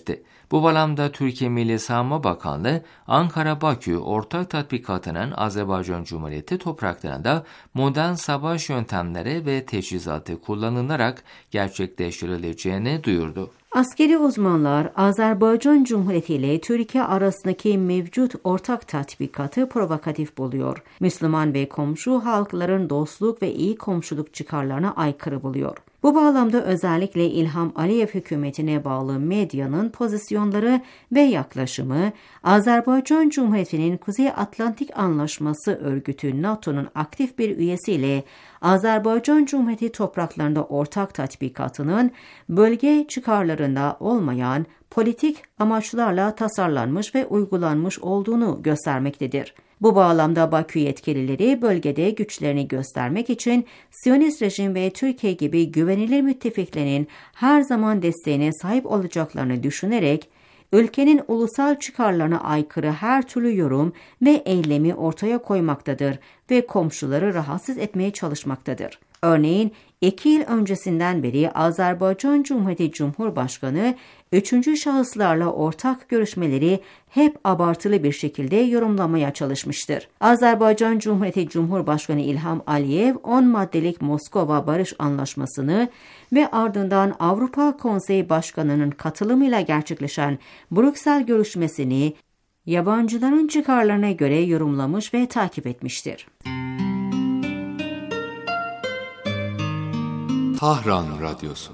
Speaker 1: Bu bağlamda Türkiye Milli Savunma Bakanlığı Ankara-Bakü ortak tatbikatının Azerbaycan Cumhuriyeti topraklarında modern savaş yöntemleri ve teçhizatı kullanılarak gerçekleştirileceğini duyurdu.
Speaker 17: Askeri uzmanlar Azerbaycan Cumhuriyeti ile Türkiye arasındaki mevcut ortak tatbikatı provokatif buluyor. Müslüman ve komşu halkların dostluk ve iyi komşuluk çıkarlarına aykırı buluyor. Bu bağlamda özellikle İlham Aliyev hükümetine bağlı medyanın pozisyonları ve yaklaşımı, Azerbaycan Cumhuriyeti'nin Kuzey Atlantik Anlaşması Örgütü NATO'nun aktif bir üyesiyle Azerbaycan Cumhuriyeti topraklarında ortak tatbikatının bölge çıkarlarında olmayan politik amaçlarla tasarlanmış ve uygulanmış olduğunu göstermektedir. Bu bağlamda Bakü yetkilileri bölgede güçlerini göstermek için Siyonist rejim ve Türkiye gibi güvenilir müttefiklerin her zaman desteğine sahip olacaklarını düşünerek ülkenin ulusal çıkarlarına aykırı her türlü yorum ve eylemi ortaya koymaktadır ve komşuları rahatsız etmeye çalışmaktadır. Örneğin iki yıl öncesinden beri Azerbaycan Cumhuriyeti Cumhurbaşkanı üçüncü şahıslarla ortak görüşmeleri hep abartılı bir şekilde yorumlamaya çalışmıştır. Azerbaycan Cumhuriyeti Cumhurbaşkanı İlham Aliyev on maddelik Moskova Barış Anlaşması'nı ve ardından Avrupa Konseyi Başkanı'nın katılımıyla gerçekleşen Brüksel görüşmesini yabancıların çıkarlarına göre yorumlamış ve takip etmiştir.
Speaker 1: Tahran Radyosu.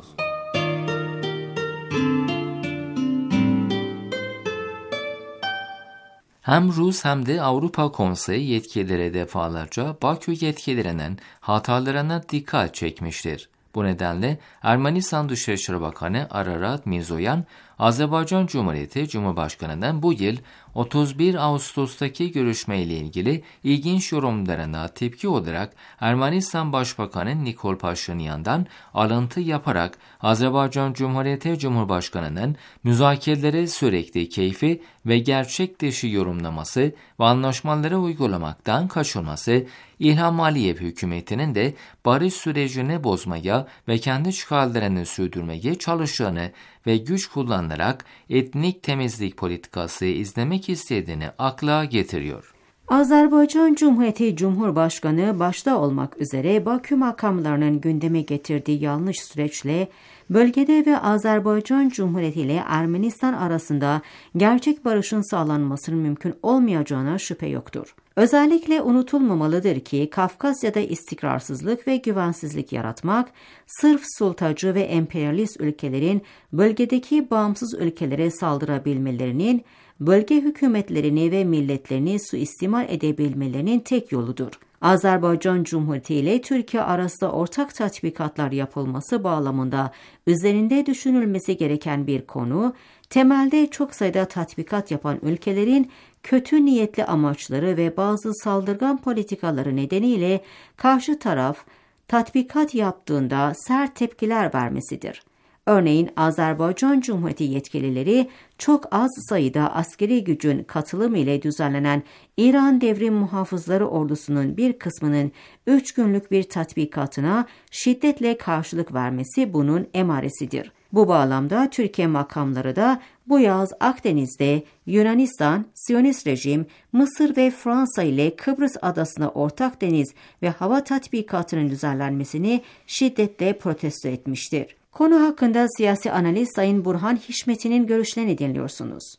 Speaker 1: Hem Rus hem de Avrupa Konseyi yetkilileri defalarca Bakü yetkililerinin hatalarına dikkat çekmiştir. Bu nedenle Ermenistan Dışişleri Bakanı Ararat Mirzoyan, Azerbaycan Cumhuriyeti Cumhurbaşkanı'ndan bu yıl otuz bir Ağustos'taki görüşmeyle ilgili ilginç yorumlarına tepki olarak Ermenistan Başbakanı Nikol Paşinyan'dan alıntı yaparak Azerbaycan Cumhuriyeti Cumhurbaşkanı'nın müzakereleri sürekli keyfi ve gerçek dışı yorumlaması ve anlaşmaları uygulamaktan kaçınması, İlham Aliyev hükümetinin de barış sürecini bozmaya ve kendi çıkarlarını sürdürmeye çalıştığını ve güç kullanarak etnik temizlik politikası izlemek istediğini akla getiriyor.
Speaker 17: Azerbaycan Cumhuriyeti Cumhurbaşkanı başta olmak üzere Bakü makamlarının gündeme getirdiği yanlış süreçle bölgede ve Azerbaycan Cumhuriyeti ile Ermenistan arasında gerçek barışın sağlanmasının mümkün olmayacağına şüphe yoktur. Özellikle unutulmamalıdır ki Kafkasya'da istikrarsızlık ve güvensizlik yaratmak, sırf sultacı ve emperyalist ülkelerin bölgedeki bağımsız ülkelere saldırabilmelerinin, bölge hükümetlerini ve milletlerini suistimal edebilmelerinin tek yoludur. Azerbaycan Cumhuriyeti ile Türkiye arasında ortak tatbikatlar yapılması bağlamında üzerinde düşünülmesi gereken bir konu, temelde çok sayıda tatbikat yapan ülkelerin kötü niyetli amaçları ve bazı saldırgan politikaları nedeniyle karşı taraf tatbikat yaptığında sert tepkiler vermesidir. Örneğin Azerbaycan Cumhuriyeti yetkilileri çok az sayıda askeri gücün katılımı ile düzenlenen İran Devrim Muhafızları Ordusu'nun bir kısmının üç günlük bir tatbikatına şiddetle karşılık vermesi bunun emaresidir. Bu bağlamda Türkiye makamları da bu yaz Akdeniz'de Yunanistan, Siyonist rejim, Mısır ve Fransa ile Kıbrıs adasına ortak deniz ve hava tatbikatının düzenlenmesini şiddetle protesto etmiştir. Konu hakkında siyasi analist Sayın Burhan Hişmet'in görüşlerini dinliyorsunuz.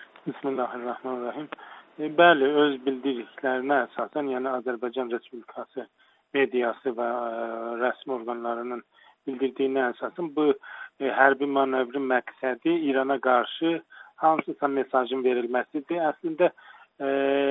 Speaker 19: Bismillahirrahmanirrahim. Bəli, öz bildirdiklərinə əsasən, yəni Azərbaycan Respublikası mediası və rəsmi orqanlarının bildirdiyinə əsasən bu e, hərbi manevrin məqsədi İrana qarşı hansısa mesajın verilməsidir. Əslində e,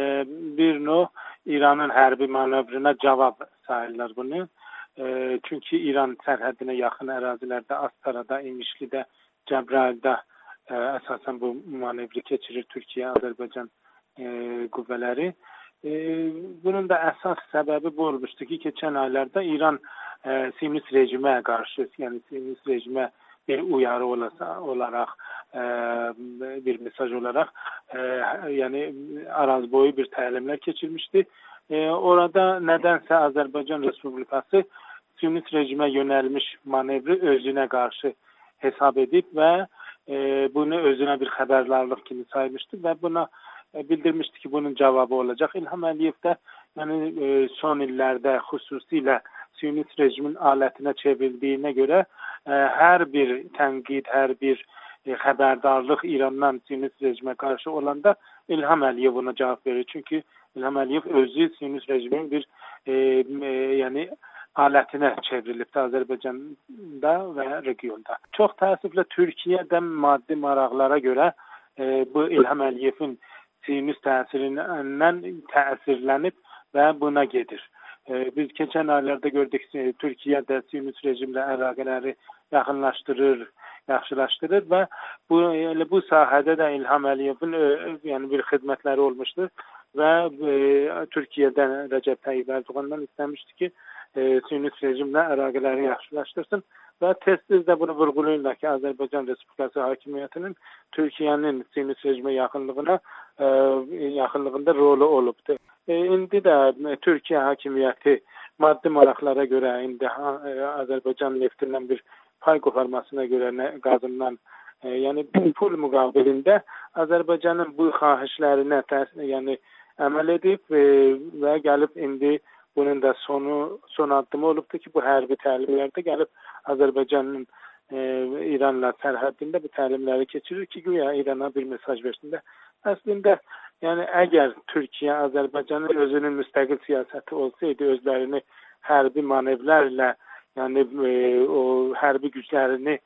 Speaker 19: bir növ İranın hərbi manevrinə cavab sayırlar bunu. E, çünki İran sərhədinə yaxın ərazilərdə, Astarada, İmişlidə, Cəbrayildə e, əsasən bu manevri keçirir Türkiyə, Azərbaycan e, qüvvələri. E, bunun da əsas səbəbi bu olmuşdu ki, keçən aylarda İran e, Siyonist rejimə qarşı, yəni Siyonist rejimə bir uyarı olasa, olaraq, e, bir mesaj olaraq, e, yəni araz boyu bir təlimlər keçirmişdi. E, orada nədənsə Azərbaycan Respublikası Siyonist rejimə yönəlmiş manevri özünə qarşı hesab edib və e, bunu özüne bir haberlarlık gibi saymıştı ve buna e, bildirmişti ki bunun cevabı olacak. İlham Əliyev de yani e, son illerde hususiyle Siyonist rejimin aletine çevrildiğine göre e, her bir tenkit, her bir e, haberdarlık İran'dan Siyonist rejime karşı olan da İlham Əliyev buna cevap verir. Çünkü İlham Əliyev özü Siyonist rejimin bir e, e, yani aletine çevrilipti Azerbaycan'da ve regionda. Çok təəssüflə Türkiye'den maddi maraqlara göre e, bu İlham Əliyev'in Siyonist təsirindən təsirlənib ve buna gedir. E, biz geçen aylarda gördük e, Türkiye'de Siyonist rejimle əlaqələri yaxınlaştırır, yaxşılaştırır ve bu yani bu sahədə də İlham Əliyev'in e, yani bir xidmətləri olmuştur ve e, Türkiye'den Recep Tayyip Erdoğan'dan istemişti ki e, Siyonist rejimle əlaqələri yaxşılaştırsın ve tez-tez de bunu vurgulayırlar ki Azerbaycan Respublikası hakimiyetinin Türkiye'nin Siyonist rejime yakınlığına e, yakınlığında rolü olubdu. E, indi de e, Türkiye hakimiyeti maddi maraqlara göre indi e, Azerbaycan neftinden bir pay koparmasına göre ne, gazından e, yani pul mukabilinde Azerbaycan'ın bu xahişlerine yani əməl edib e, ve gelip indi bunun da sonu son addımı olubdu ki bu hərbi təlimlərdə gəlib Azerbaycan'ın e, İran'la sərhədində bu təlimləri keçirir ki güya İran'a bir mesaj versin de. Aslında yani eğer Türkiye Azerbaycan'ın özünün müstakil siyaseti olsaydı özlerini hərbi manevlerle yani e, o hərbi güçlerini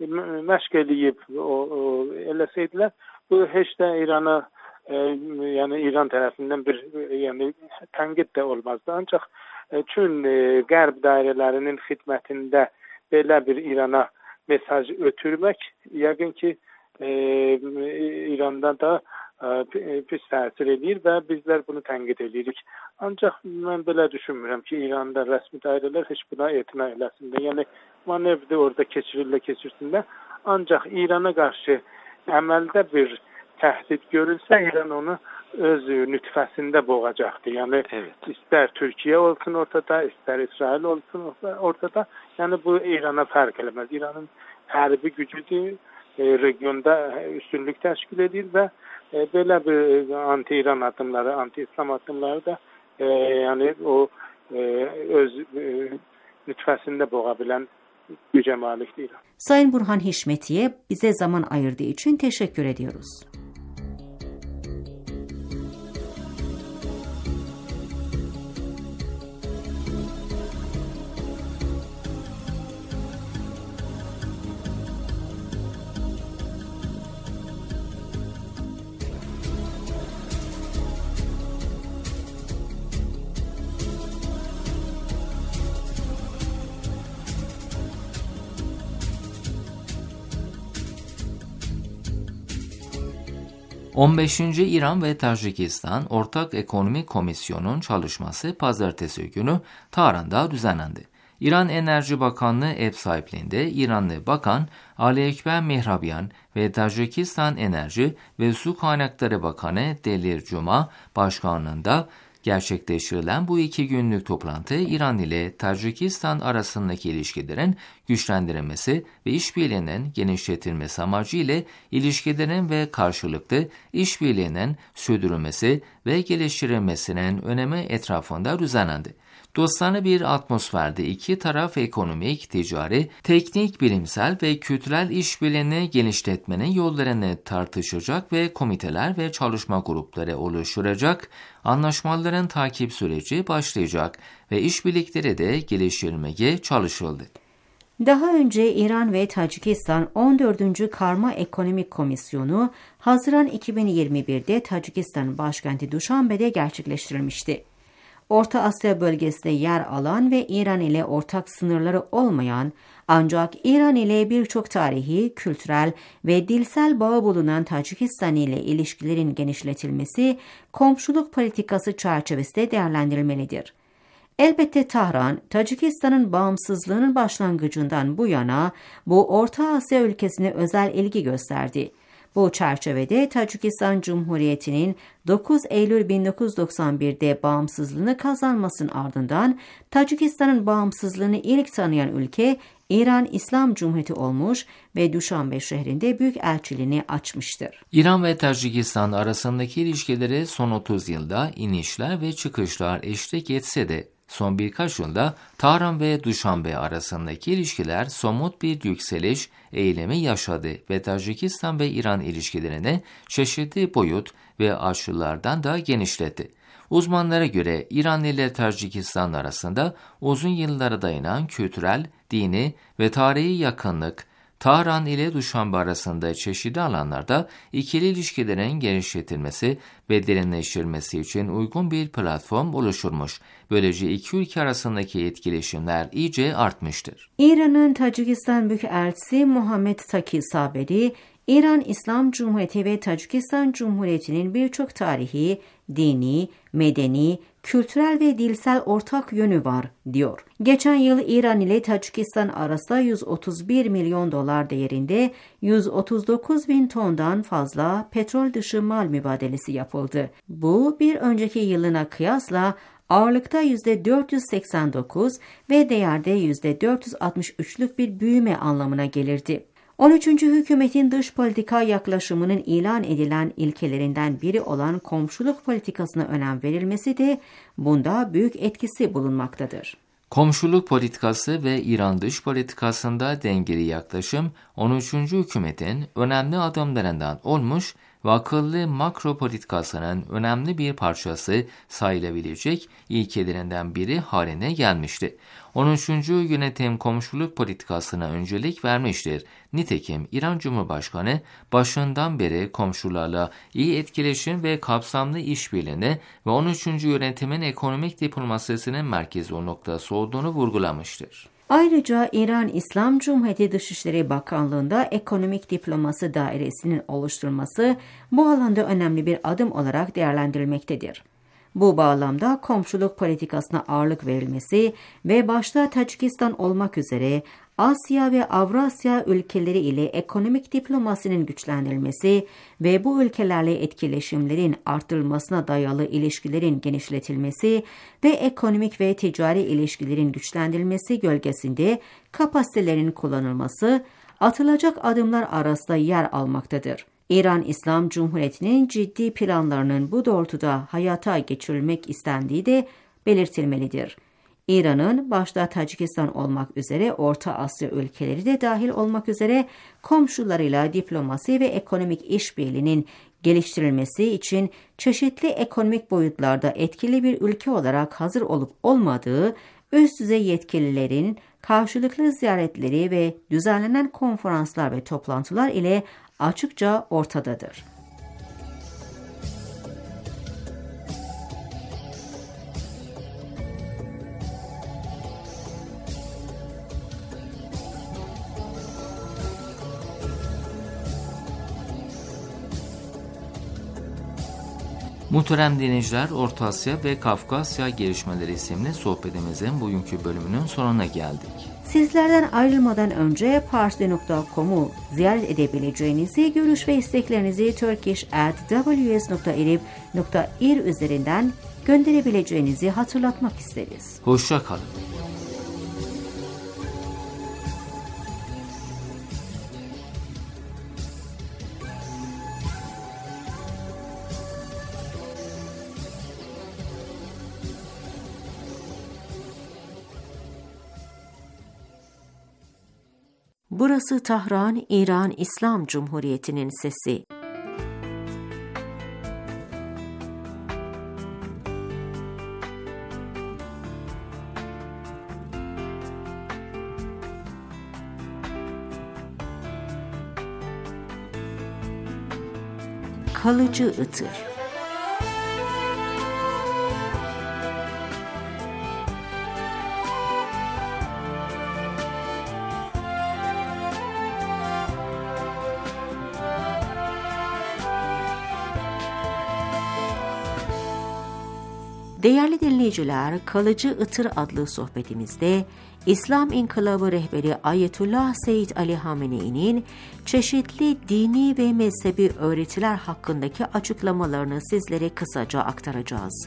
Speaker 19: məşq edib o, o eləsəydilər bu heç də İran'a e, yani İran tarafından bir yani tənkit de olmazdı. Ancak e, tüm e, Qərb dairələrinin xidmətində belə bir İran'a mesaj ötürmək yəqin ki e, İran'da da e, pis təsir edir və bizlər bunu tənkit edirik. Ancaq mən belə düşünmürəm ki İran'da rəsmi dairələr heç buna etina eləsin. Yəni manevdə orada keçirirlər, keçirsinlər. Ancaq İran'a qarşı əməldə bir təhdid görülsə İran onu öz nütfəsində boğacaqdı. Yəni evet. İstər Türkiye olsun ortada, istər İsrail olsun ortada. Yəni bu İran'a fərq eləməz. İran'ın hərbi gücüdür, e, regionda üstünlük təşkil edir və e, belə bir anti-İran adımları, anti-İslam adımları da e, yani o e, öz e, nütfəsində boğa bilən güce malikdir İran.
Speaker 17: Sayın Burhan Hişmetiye bize zaman ayırdığı için teşekkür ediyoruz.
Speaker 1: on beşinci İran ve Tacikistan Ortak Ekonomi Komisyonu'nun çalışması pazartesi günü Tahran'da düzenlendi. İran Enerji Bakanlığı ev sahipliğinde İranlı Bakan Ali Ekber Mehrabyan ve Tacikistan Enerji ve Su Kaynakları Bakanı Delir Cuma başkanlığında gerçekleştirilen bu iki günlük toplantı İran ile Tacikistan arasındaki ilişkilerin güçlendirilmesi ve işbirliğinin genişletilmesi amacıyla ilişkilerin ve karşılıklı işbirliğinin sürdürülmesi ve geliştirilmesinin önemi etrafında düzenlendi. Dostane bir atmosferde iki taraf ekonomik, ticari, teknik, bilimsel ve kültürel işbirliğini genişletmenin yollarını tartışacak ve komiteler ve çalışma grupları oluşturacak, anlaşmaların takip süreci başlayacak ve işbirlikleri de geliştirmeye çalışıldı.
Speaker 17: Daha önce İran ve Tacikistan on dördüncü Karma Ekonomik Komisyonu Haziran iki bin yirmi bir'de Tacikistan başkenti Duşanbe'de gerçekleştirilmişti. Orta Asya bölgesinde yer alan ve İran ile ortak sınırları olmayan ancak İran ile birçok tarihi, kültürel ve dilsel bağı bulunan Tacikistan ile ilişkilerin genişletilmesi komşuluk politikası çerçevesinde değerlendirilmelidir. Elbette Tahran, Tacikistan'ın bağımsızlığının başlangıcından bu yana bu Orta Asya ülkesine özel ilgi gösterdi. Bu çerçevede Tacikistan Cumhuriyeti'nin dokuz Eylül bin dokuz yüz doksan bir'de bağımsızlığını kazanmasının ardından Tacikistan'ın bağımsızlığını ilk tanıyan ülke İran İslam Cumhuriyeti olmuş ve Duşanbe şehrinde büyükelçiliğini açmıştır.
Speaker 1: İran ve Tacikistan arasındaki ilişkileri son otuz yılda inişler ve çıkışlar eşlik etse de son birkaç yılda Tahran ve Duşanbe arasındaki ilişkiler somut bir yükseliş eylemi yaşadı ve Tacikistan ve İran ilişkilerini çeşitli boyut ve açılardan da genişletti. Uzmanlara göre İran ile Tacikistan arasında uzun yıllara dayanan kültürel, dini ve tarihi yakınlık, Tahran ile Duşanbe arasında çeşitli alanlarda ikili ilişkilerin genişletilmesi ve derinleştirilmesi için uygun bir platform oluşturmuş. Böylece iki ülke arasındaki etkileşimler iyice artmıştır.
Speaker 17: İran'ın Tacikistan Büyükelçisi Muhammed Taki Saberi, İran İslam Cumhuriyeti ve Tacikistan Cumhuriyeti'nin birçok tarihi, dini, medeni, kültürel ve dilsel ortak yönü var, diyor. Geçen yıl İran ile Tacikistan arasında yüz otuz bir milyon dolar değerinde yüz otuz dokuz bin tondan fazla petrol dışı mal mübadelesi yapıldı. Bu bir önceki yılına kıyasla ağırlıkta yüzde dört yüz seksen dokuz ve değerde yüzde dört yüz altmış üç'lük bir büyüme anlamına gelirdi. on üçüncü hükümetin dış politika yaklaşımının ilan edilen ilkelerinden biri olan komşuluk politikasına önem verilmesi de bunda büyük etkisi bulunmaktadır.
Speaker 1: Komşuluk politikası ve İran dış politikasında dengeli yaklaşım on üçüncü hükümetin önemli adımlarından olmuş ve akıllı makro politikasının önemli bir parçası sayılabilecek ilkelerinden biri haline gelmişti. on üçüncü yönetim komşuluk politikasına öncelik vermiştir. Nitekim İran Cumhurbaşkanı başından beri komşularla iyi etkileşim ve kapsamlı işbirliğini ve on üçüncü yönetimin ekonomik diplomasisinin merkezi noktası olduğunu vurgulamıştır.
Speaker 17: Ayrıca İran İslam Cumhuriyeti Dışişleri Bakanlığı'nda ekonomik diplomasi dairesinin oluşturulması bu alanda önemli bir adım olarak değerlendirilmektedir. Bu bağlamda komşuluk politikasına ağırlık verilmesi ve başta Tacikistan olmak üzere Asya ve Avrasya ülkeleri ile ekonomik diplomasinin güçlendirilmesi ve bu ülkelerle etkileşimlerin artırılmasına dayalı ilişkilerin genişletilmesi ve ekonomik ve ticari ilişkilerin güçlendirilmesi gölgesinde kapasitelerin kullanılması atılacak adımlar arasında yer almaktadır. İran İslam Cumhuriyeti'nin ciddi planlarının bu doğrultuda hayata geçirilmek istendiği de belirtilmelidir. İran'ın başta Tacikistan olmak üzere Orta Asya ülkeleri de dahil olmak üzere komşularıyla diplomasi ve ekonomik işbirliğinin geliştirilmesi için çeşitli ekonomik boyutlarda etkili bir ülke olarak hazır olup olmadığı üst düzey yetkililerin karşılıklı ziyaretleri ve düzenlenen konferanslar ve toplantılar ile açıkça ortadadır.
Speaker 1: Muhterem dinleyiciler, Orta Asya ve Kafkasya gelişmeleri isimli sohbetimizin bugünkü bölümünün sonuna geldik.
Speaker 17: Sizlerden ayrılmadan önce parsley nokta com'u ziyaret edebileceğinizi, görüş ve isteklerinizi turkish at w s nokta irib nokta ir üzerinden gönderebileceğinizi hatırlatmak isteriz.
Speaker 1: Hoşça kalın.
Speaker 17: Burası Tahran, İran İslam Cumhuriyeti'nin sesi. Kalıcı ıtır. Değerli dinleyiciler, Kalıcı Itır adlı sohbetimizde İslam İnkılabı rehberi Ayetullah Seyyid Ali Hamenei'nin çeşitli dini ve mezhebi öğretiler hakkındaki açıklamalarını sizlere kısaca aktaracağız.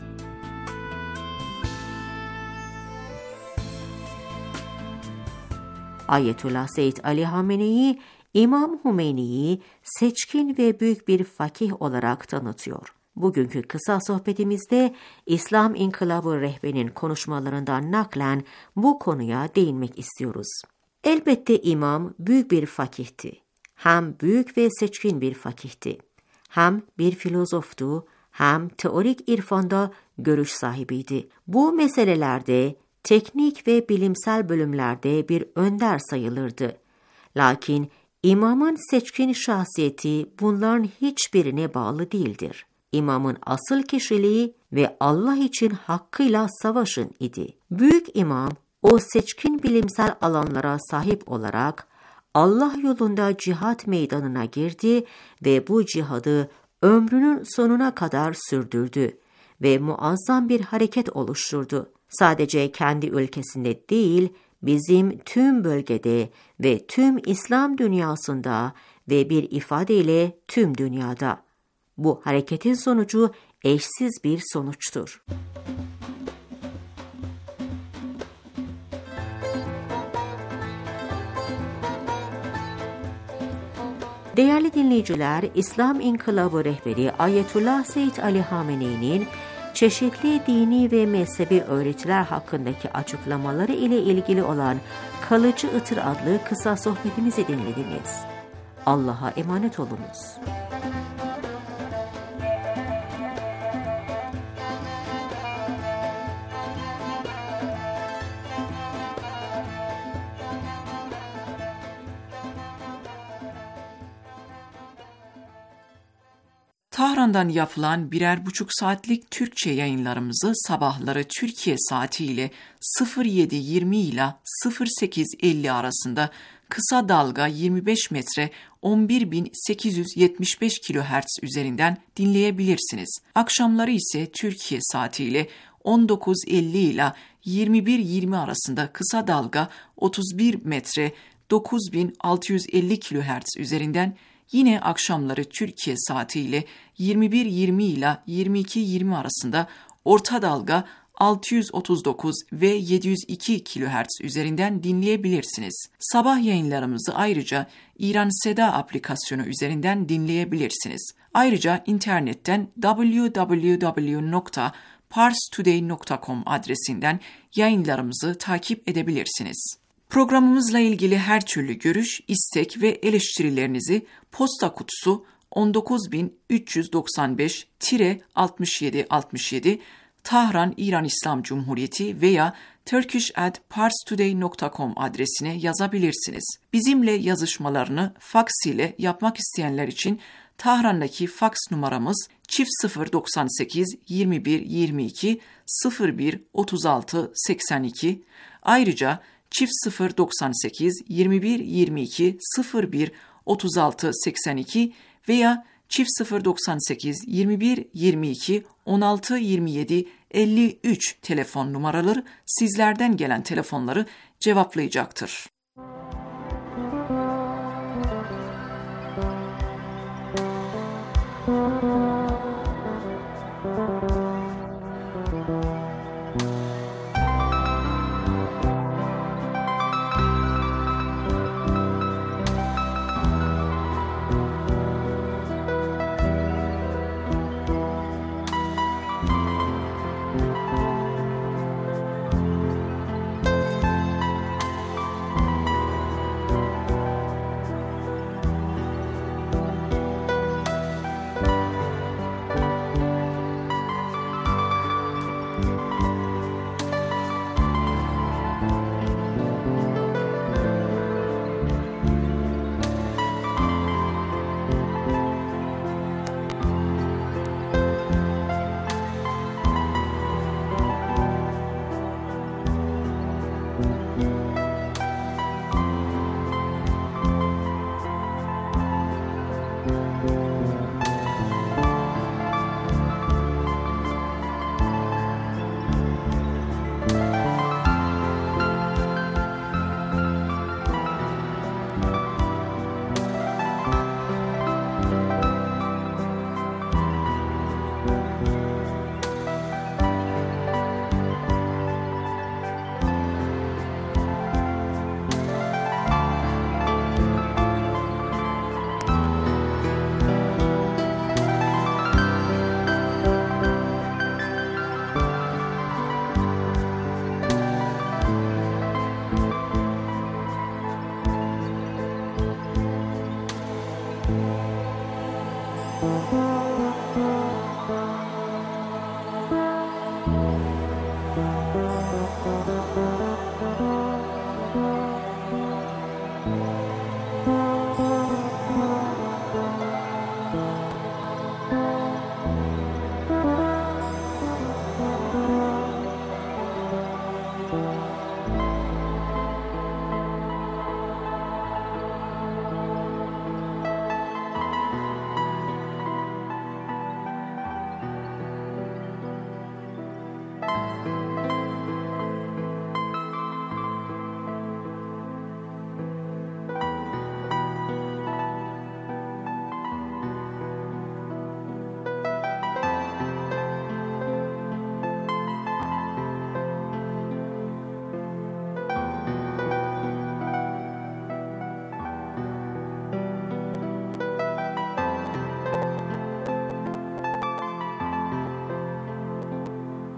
Speaker 17: Ayetullah Seyyid Ali Hamenei, İmam Hümeyni'yi seçkin ve büyük bir fakih olarak tanıtıyor. Bugünkü kısa sohbetimizde İslam İnkılabı rehberinin konuşmalarından naklen bu konuya değinmek istiyoruz. Elbette imam büyük bir fakihti. Hem büyük ve seçkin bir fakihti. Hem bir filozoftu, hem teorik irfanda görüş sahibiydi. Bu meselelerde teknik ve bilimsel bölümlerde bir önder sayılırdı. Lakin imamın seçkin şahsiyeti bunların hiçbirine bağlı değildir. İmamın asıl kişiliği ve Allah için hakkıyla savaşın idi. Büyük imam o seçkin bilimsel alanlara sahip olarak Allah yolunda cihat meydanına girdi ve bu cihadı ömrünün sonuna kadar sürdürdü ve muazzam bir hareket oluşturdu. Sadece kendi ülkesinde değil, bizim tüm bölgede ve tüm İslam dünyasında ve bir ifadeyle tüm dünyada. Bu hareketin sonucu eşsiz bir sonuçtur. Değerli dinleyiciler, İslam İnkılabı rehberi Ayetullah Seyyid Ali Hamenei'nin çeşitli dini ve mezhebi öğretiler hakkındaki açıklamaları ile ilgili olan Kalıcı Itır adlı kısa sohbetimizi dinlediniz. Allah'a emanet olunuz.
Speaker 4: Tahran'dan yapılan birer buçuk saatlik Türkçe yayınlarımızı sabahları Türkiye saatiyle sıfır yedi yirmi ile sıfır sekiz elli arasında kısa dalga yirmi beş metre on bir bin sekiz yüz yetmiş beş kilohertz üzerinden dinleyebilirsiniz. Akşamları ise Türkiye saatiyle on dokuz elli ile yirmi bir yirmi arasında kısa dalga otuz bir metre dokuz bin altı yüz elli kilohertz üzerinden, yine akşamları Türkiye saatiyle yirmi bir yirmi ile yirmi iki yirmi arasında orta dalga altı yüz otuz dokuz ve yedi yüz iki kilohertz üzerinden dinleyebilirsiniz. Sabah yayınlarımızı ayrıca İran Seda aplikasyonu üzerinden dinleyebilirsiniz. Ayrıca internetten double-u double-u double-u nokta pars today nokta com adresinden yayınlarımızı takip edebilirsiniz. Programımızla ilgili her türlü görüş, istek ve eleştirilerinizi posta kutusu on dokuz bin üç yüz doksan beş altmış yedi altmış yedi Tahran İran İslam Cumhuriyeti veya turkish at pars today nokta com adresine yazabilirsiniz. Bizimle yazışmalarını faks ile yapmak isteyenler için Tahran'daki faks numaramız çift sıfır doksan sekiz yirmi bir yirmi iki sıfır bir otuz altı seksen iki. Ayrıca çift sıfır doksan sekiz yirmi bir yirmi iki sıfır bir otuz altı seksen iki veya çift sıfır doksan sekiz yirmi bir yirmi iki on altı yirmi yedi elli üç telefon numaraları sizlerden gelen telefonları cevaplayacaktır.